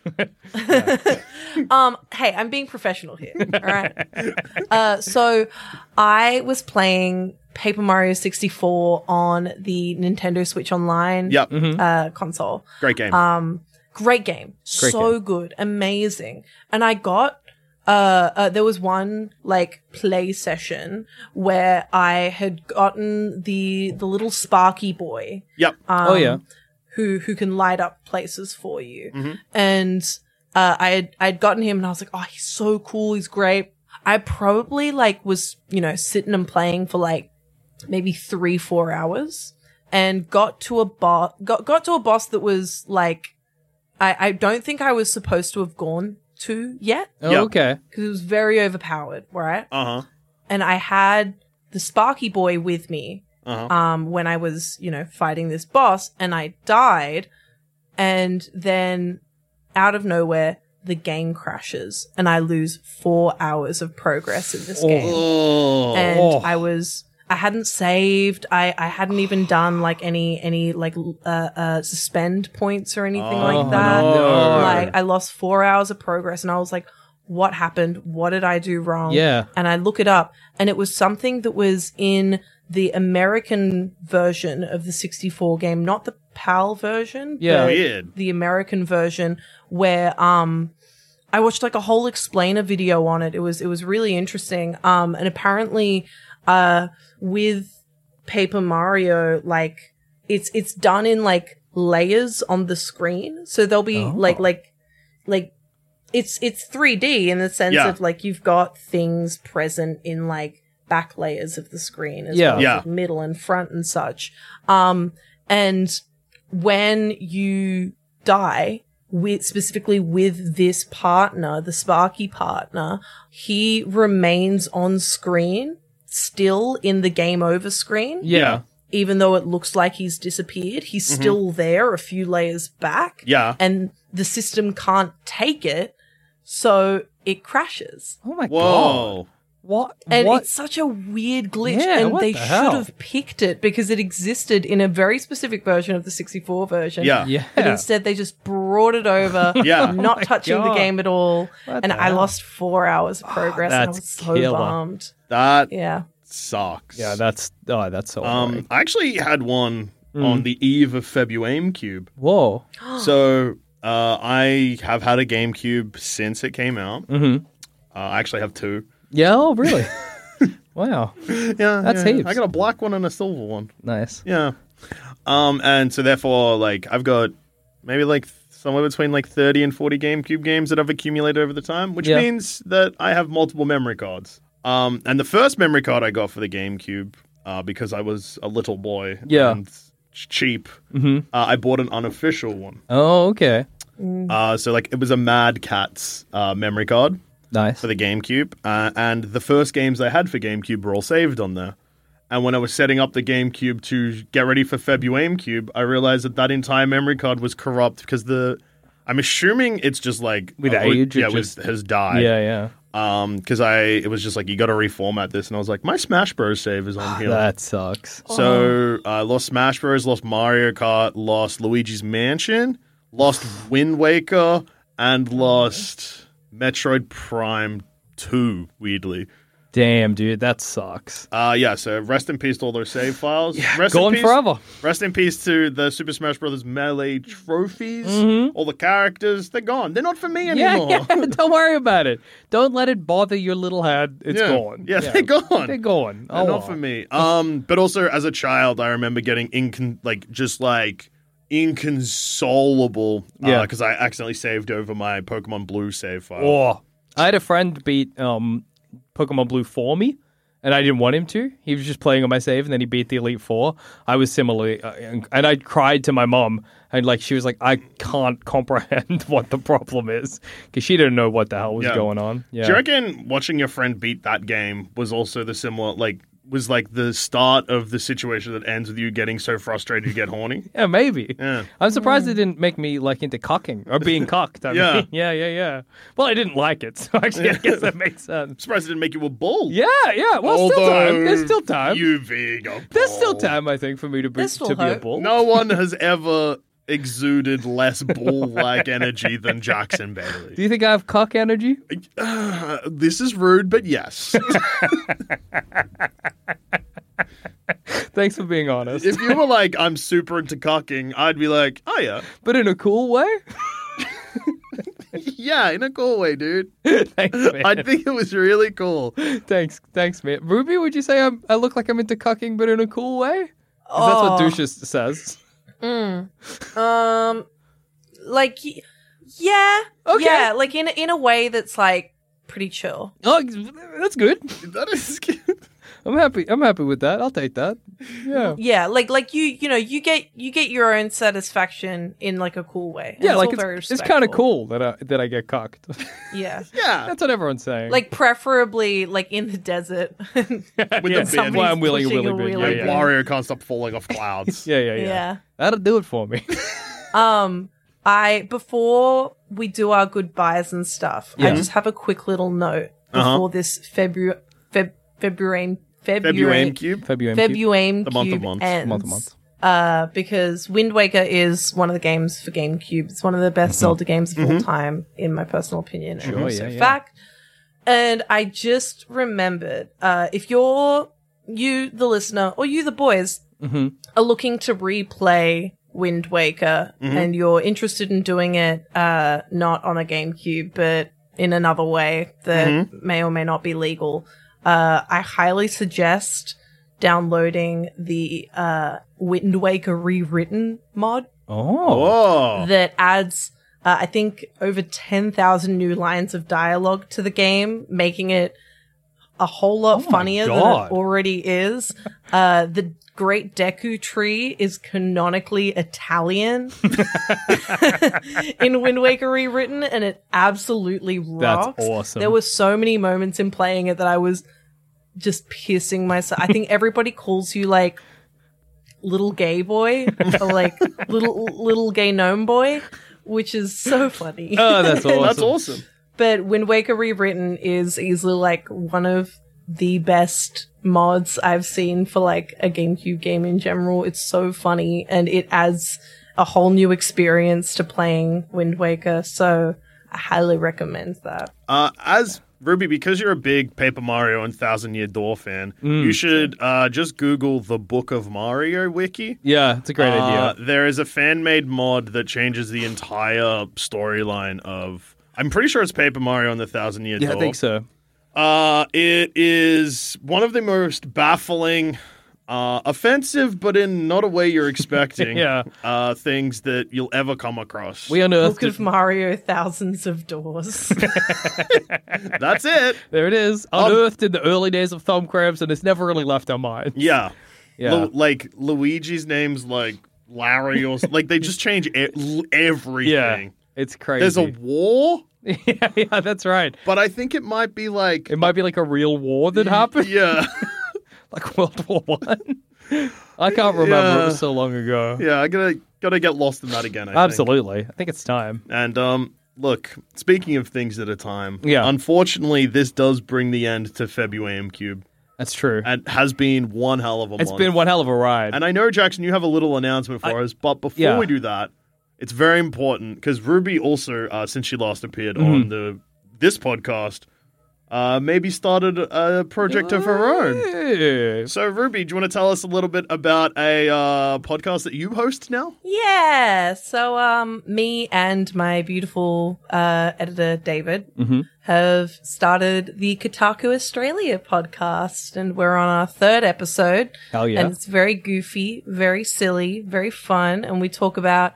Hey, I'm being professional here. All right. So I was playing Paper Mario 64 on the Nintendo Switch Online console. Great game. Great game. So good. Amazing. And I got there was one like play session where I had gotten the little Sparky boy. Yep. Who can light up places for you. And I'd gotten him and I was like, oh, he's so cool, he's great. I probably like was, sitting and playing for like maybe 3-4 hours and got to a boss that was like I don't think I was supposed to have gone to yet. Oh, okay. Because it was very overpowered, right? Uh-huh. And I had the Sparky boy with me when I was, fighting this boss, and I died, and then out of nowhere, the game crashes, and I lose 4 hours of progress in this game. And I hadn't saved. I hadn't even done like any like suspend points or anything like that. No. Like I lost 4 hours of progress, and I was like, what happened? What did I do wrong? Yeah. And I look it up, and it was something that was in the American version of the 64 game, not the PAL version. Yeah. Weird. The American version where I watched like a whole explainer video on it. It was really interesting. And apparently with Paper Mario, like it's done in like layers on the screen. So there'll be like it's 3D in the sense of like you've got things present in like back layers of the screen as well as like middle and front and such. And when you die specifically with this partner, the Sparky partner, he remains on screen still in the game over screen. Yeah. Even though it looks like he's disappeared, he's still there a few layers back. Yeah. And the system can't take it, so it crashes. Oh my Whoa. god. What? And what? it's such a weird glitch, Yeah, and what they the should hell? have picked it because it existed in a very specific version of the 64 version. Yeah. Yeah. But instead, they just brought it over, Yeah. not my touching the God. game at all. What And the I hell? lost 4 hours of progress, and I that's was so killer. bummed. That Yeah. sucks. Yeah, that's so annoying. I actually had one on the eve of Febuame Cube. Whoa. So I have had a GameCube since it came out. Mm-hmm. I actually have two. Yeah, oh, really? Wow. Yeah, That's heaps. I got a black one and a silver one. Nice. Yeah. And so therefore, like, I've got maybe like somewhere between like 30 and 40 GameCube games that I've accumulated over the time, which means that I have multiple memory cards. And the first memory card I got for the GameCube, because I was a little boy and cheap, I bought an unofficial one. Oh, okay. So like it was a Mad Catz memory card. Nice. for the GameCube, and the first games I had for GameCube were all saved on there. And when I was setting up the GameCube to get ready for FebuAimCube, I realized that entire memory card was corrupt because I'm assuming it's just like with age, has died. Yeah. Because it was just like, you got to reformat this, and I was like, my Smash Bros. Save is on here. That sucks. So I lost Smash Bros., lost Mario Kart, lost Luigi's Mansion, lost Wind Waker, and lost Metroid Prime 2, weirdly. Damn, dude, that sucks. So rest in peace to all those save files. Gone forever. Rest in peace to the Super Smash Bros. Melee trophies. All the characters, they're gone. They're not for me anymore. Yeah, don't worry about it. Don't let it bother your little head. It's gone. Yeah, they're gone. They're gone. They're not for me. But also as a child, I remember getting inconsolable because I accidentally saved over my Pokemon Blue save file. Oh, I had a friend beat Pokemon Blue for me, and I didn't want him to. He was just playing on my save, and then he beat the Elite Four. I was similarly, and I cried to my mom, and she was like, I can't comprehend what the problem is, because she didn't know what the hell was going on. Yeah. Do you reckon watching your friend beat that game was also the similar, was like the start of the situation that ends with you getting so frustrated you get horny? Yeah, maybe. Yeah. I'm surprised it didn't make me into cucking or being cucked. I mean, yeah. Well, I didn't like it, so actually I guess that makes sense. I'm surprised it didn't make you a bull. Yeah. Well, still time. There's still time. You being a bull. There's still time, I think, for me to be a bull. No one has ever exuded less bull-like energy than Jackson Bailey. Do you think I have cuck energy? This is rude, but yes. Thanks for being honest. If you were like, I'm super into cucking, I'd be like, oh yeah. But in a cool way? Yeah, in a cool way, dude. Thanks, man. I think it was really cool. Thanks, man. Ruby, would you say I look like I'm into cucking, but in a cool way? 'Cause that's what Dushas says. Yeah. Okay. Yeah, in a way that's pretty chill. Oh, that's good. That is good. I'm happy with that. I'll take that. Yeah. Yeah, you get your own satisfaction in a cool way. And Yeah, all it's very kind of respectful. cool that I get cocked. Yeah. Yeah. That's what everyone's saying. Preferably in the desert. With the bin. Why I'm willing pushing a bin. wheelie Yeah. bin. Wario can't stop falling off clouds. Yeah. Yeah. That'll do it for me. Before we do our goodbyes and stuff, I just have a quick little note before this FebuAimCube The month of months. ends. Because Wind Waker is one of the games for GameCube. It's one of the best Zelda games of all time, in my personal opinion. And also fact. And I just remembered, if you, the listener, or you, the boys, are looking to replay Wind Waker and you're interested in doing it not on a GameCube, but in another way that may or may not be legal, I highly suggest downloading the Wind Waker Rewritten mod. Oh. That adds, I think, over 10,000 new lines of dialogue to the game, making it a whole lot funnier than it already is. The Great Deku Tree is canonically Italian in Wind Waker Rewritten, and it absolutely rocks. That's awesome. There were so many moments in playing it that I was just pissing myself. I think everybody calls you little gay boy or little gay gnome boy, which is so funny. Oh, that's awesome. That's awesome. But Wind Waker Rewritten is easily one of the best mods I've seen for a GameCube game in general. It's so funny and it adds a whole new experience to playing Wind Waker. So I highly recommend that. As Ruby, because you're a big Paper Mario and Thousand Year Door fan, you should just Google the Book of Mario wiki. Yeah, it's a great idea. There is a fan-made mod that changes the entire storyline of... I'm pretty sure it's Paper Mario and the Thousand Year Door. Yeah, I think so. It is one of the most baffling, offensive, but in not a way you're expecting, things that you'll ever come across. We unearthed Book of Mario, Thousands of Doors. That's it. There it is. Unearthed in the early days of thumb cramps, and it's never really left our minds. Yeah. Yeah. Luigi's name's Larry or they just change everything. Yeah. It's crazy. There's a war? yeah, that's right. But I think it might be like... It might be like a real war that happened. Yeah. Like World War One. I can't remember. It was so long ago. Yeah, I gotta get lost in that again, I think. Absolutely. I think it's time. And, look, speaking of things at a time, Yeah. unfortunately, this does bring the end to February Cube. That's true. And has been one hell of a month. It's been one hell of a ride. And I know, Jackson, you have a little announcement for us, but before we do that, it's very important, because Ruby also, since she last appeared on this podcast, maybe started a project of her own. So, Ruby, do you want to tell us a little bit about a podcast that you host now? Yeah. So, me and my beautiful editor, David, have started the Kotaku Australia podcast, and we're on our 3rd episode. Hell yeah. And it's very goofy, very silly, very fun, and we talk about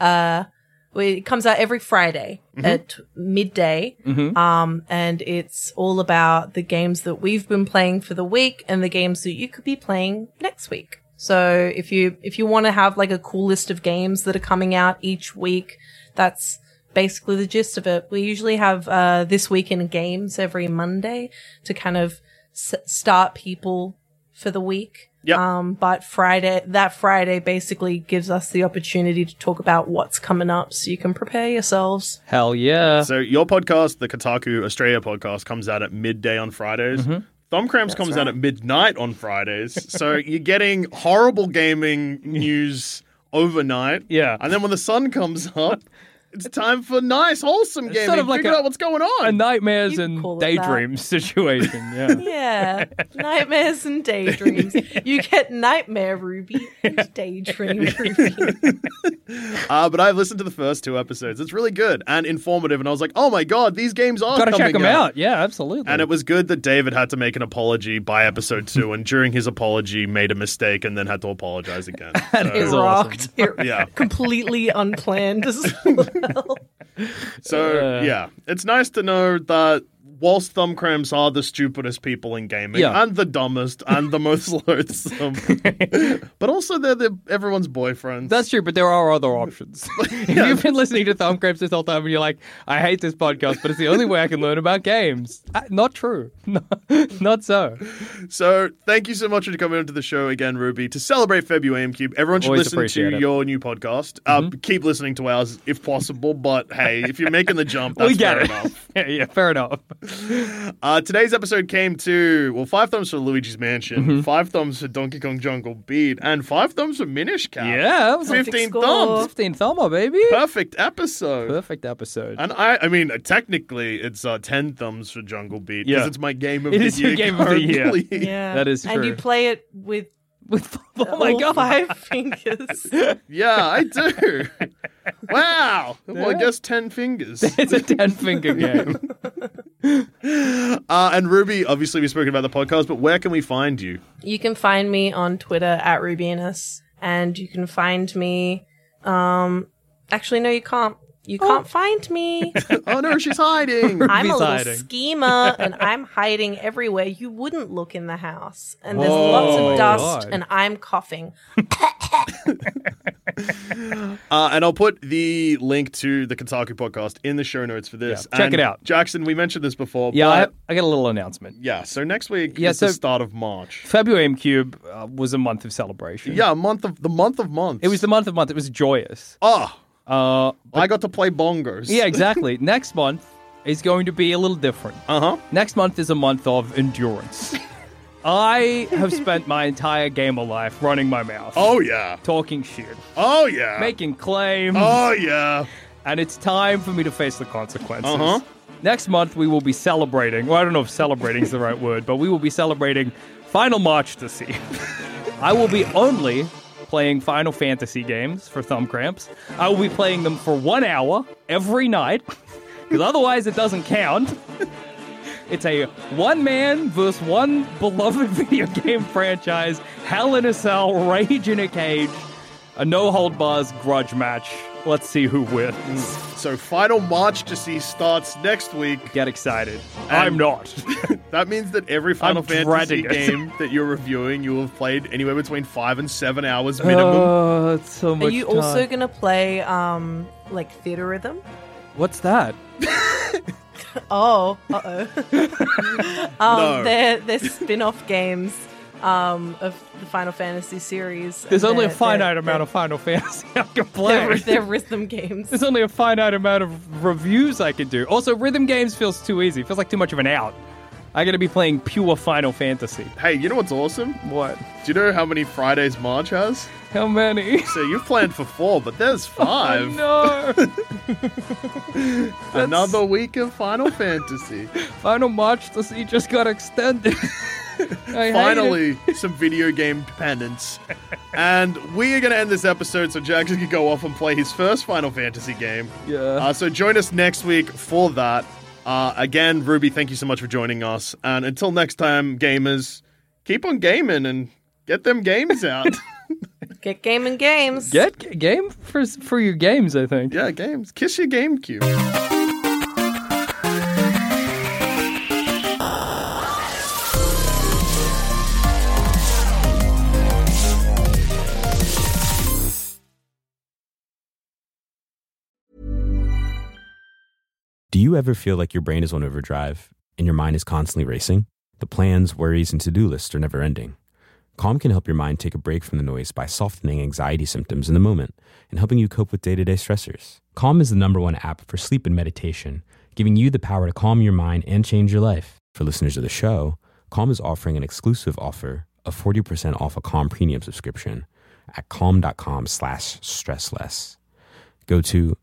it comes out every Friday at midday, and it's all about the games that we've been playing for the week and the games that you could be playing next week. So if you want to have like a cool list of games that are coming out each week, that's basically the gist of it. We usually have This Week in Games every Monday to kind of start people for the week. Yep. But that Friday basically gives us the opportunity to talk about what's coming up so you can prepare yourselves. Hell yeah. So your podcast, the Kotaku Australia podcast, comes out at midday on Fridays. Thumb Cramps comes out at midnight on Fridays. So you're getting horrible gaming news overnight. Yeah. And then when the sun comes up, it's time for nice, wholesome gaming. Sort of like Figure out what's going on. A nightmares You and call it daydreams situation. Yeah. Yeah, nightmares and daydreams. You get Nightmare Ruby and Daydream Ruby. But I've listened to the first 2 episodes. It's really good and informative. And I was like, oh my God, these games are Gotta coming check them out. Yeah, absolutely. And it was good that David had to make an apology by episode 2, and during his apology made a mistake and then had to apologize again. It is rocked. awesome. Yeah. Completely unplanned as well. So, yeah, it's nice to know that whilst thumb cramps are the stupidest people in gaming, Yeah. and the dumbest, and the most loathsome, but also they're everyone's boyfriends. That's true, but there are other options. If you've been listening to Thumb Cramps this whole time and you're like, I hate this podcast, but it's the only way I can learn about games. Not true. Not so. So, thank you so much for coming into the show again, Ruby, to celebrate February Cube. Everyone should Always listen to appreciate it. your new podcast. Keep listening to ours if possible, but hey, if you're making the jump, that's We get fair it. enough. Yeah, fair enough. Today's episode came to, 5 thumbs for Luigi's Mansion, 5 thumbs for Donkey Kong Jungle Beat, and 5 thumbs for Minish Cap. Yeah, that was 15 score. thumbs. 15 thumber, baby. Perfect episode. Perfect episode. And I mean, technically, it's 10 thumbs for Jungle Beat, because Yeah. it's my game of It the is your year. game of the year. currently. Yeah. That is And true. you play it with Oh my all God. 5 fingers. Yeah, I do. Wow. Well, I guess 10 fingers. It's a 10-finger game. And Ruby, obviously, we've spoken about the podcast, but where can we find you? You can find me on Twitter at Rubianus, and you can find me. Actually, no, you can't. You can't find me. Oh no, she's hiding. I'm a Ruby's little hiding. schemer, and I'm hiding everywhere. You wouldn't look in the house, and there's Oh, lots my of dust, God. and I'm coughing. And I'll put the link to the Kotaku podcast in the show notes for this. Yeah, check And it out. Jackson, we mentioned this before. Yeah, but I got a little announcement. yeah, so next week Yeah, is the so- start of March. February Cube was a month of celebration. Yeah, the month of months. It was the month of month. It was joyous. Oh, Uh, I got to play bongos. yeah, exactly. Next month is going to be a little different. Uh-huh. Next month is a month of endurance. I have spent my entire gamer life running my mouth. Oh, yeah. Talking shit. Oh, yeah. Making claims. Oh, yeah. And it's time for me to face the consequences. Uh-huh. Next month, we will be celebrating. Well, I don't know if celebrating is the right word, but we will be celebrating Final March to see. I will be only playing Final Fantasy games for Thumb Cramps. I will be playing them for 1 hour every night, because otherwise it doesn't count. It's a one-man versus one beloved video game franchise, Hell in a Cell, Rage in a Cage, a no-hold-bars grudge match. Let's see who wins. So Final March to see starts next week. Get excited. And- I'm not. That means that every Final I'm Fantasy dreading it. game that you're reviewing, you will have played anywhere between 5 and 7 hours minimum. Oh, it's so much Are you time. also going to play, like, Theater Rhythm? What's that? Oh, uh-oh. They're spin-off games of the Final Fantasy series. There's only a finite amount of Final Fantasy I can play. They're rhythm games. There's only a finite amount of reviews I can do. Also, rhythm games feels too easy. Feels like too much of an out. I gotta be playing pure Final Fantasy. Hey, you know what's awesome? What? Do you know how many Fridays March has? How many? So you've planned for 4, but there's 5. Oh, no. Another week of Final Fantasy. Final March to see just got extended. Finally, some video game dependence. And we are going to end this episode so Jackson can go off and play his first Final Fantasy game. Yeah. So join us next week for that. Again, Ruby, thank you so much for joining us. And until next time, gamers, keep on gaming and get them games out. Get gaming games. Get game for your games, I think. Yeah, games. Kiss your GameCube. Do you ever feel like your brain is on overdrive and your mind is constantly racing? The plans, worries, and to-do lists are never ending. Calm can help your mind take a break from the noise by softening anxiety symptoms in the moment and helping you cope with day-to-day stressors. Calm is the #1 app for sleep and meditation, giving you the power to calm your mind and change your life. For listeners of the show, Calm is offering an exclusive offer of 40% off a Calm premium subscription at calm.com/stressless. Go to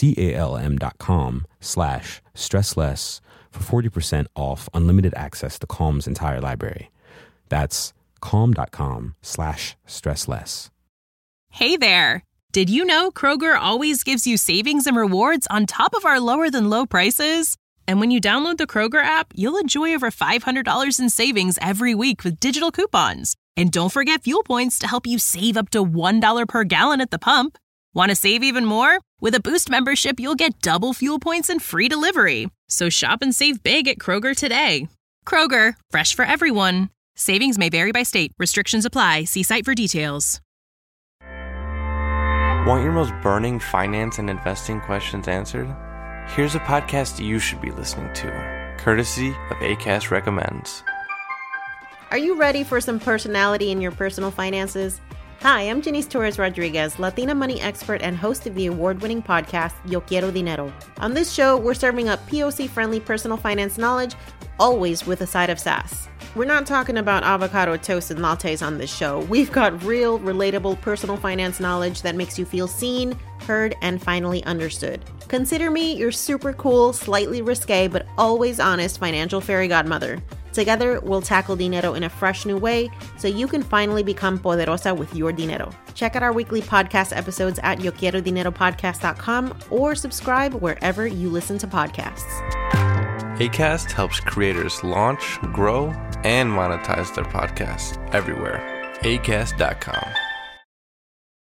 calm.com/stressless for 40% off unlimited access to Calm's entire library. That's calm.com/stressless. Hey there! Did you know Kroger always gives you savings and rewards on top of our lower than low prices? And when you download the Kroger app, you'll enjoy over $500 in savings every week with digital coupons. And don't forget fuel points to help you save up to $1 per gallon at the pump. Want to save even more? With a Boost membership, you'll get double fuel points and free delivery. So shop and save big at Kroger today. Kroger, fresh for everyone. Savings may vary by state. Restrictions apply. See site for details. Want your most burning finance and investing questions answered? Here's a podcast you should be listening to, courtesy of Acast Recommends. Are you ready for some personality in your personal finances? Hi, I'm Janice Torres Rodriguez, Latina money expert and host of the award-winning podcast, Yo Quiero Dinero. On this show, we're serving up POC-friendly personal finance knowledge, always with a side of sass. We're not talking about avocado toast and lattes on this show. We've got real, relatable personal finance knowledge that makes you feel seen, heard, and finally understood. Consider me your super cool, slightly risque, but always honest financial fairy godmother. Together, we'll tackle dinero in a fresh new way so you can finally become poderosa with your dinero. Check out our weekly podcast episodes at yoquierodineropodcast.com or subscribe wherever you listen to podcasts. Acast helps creators launch, grow, and monetize their podcasts everywhere. Acast.com.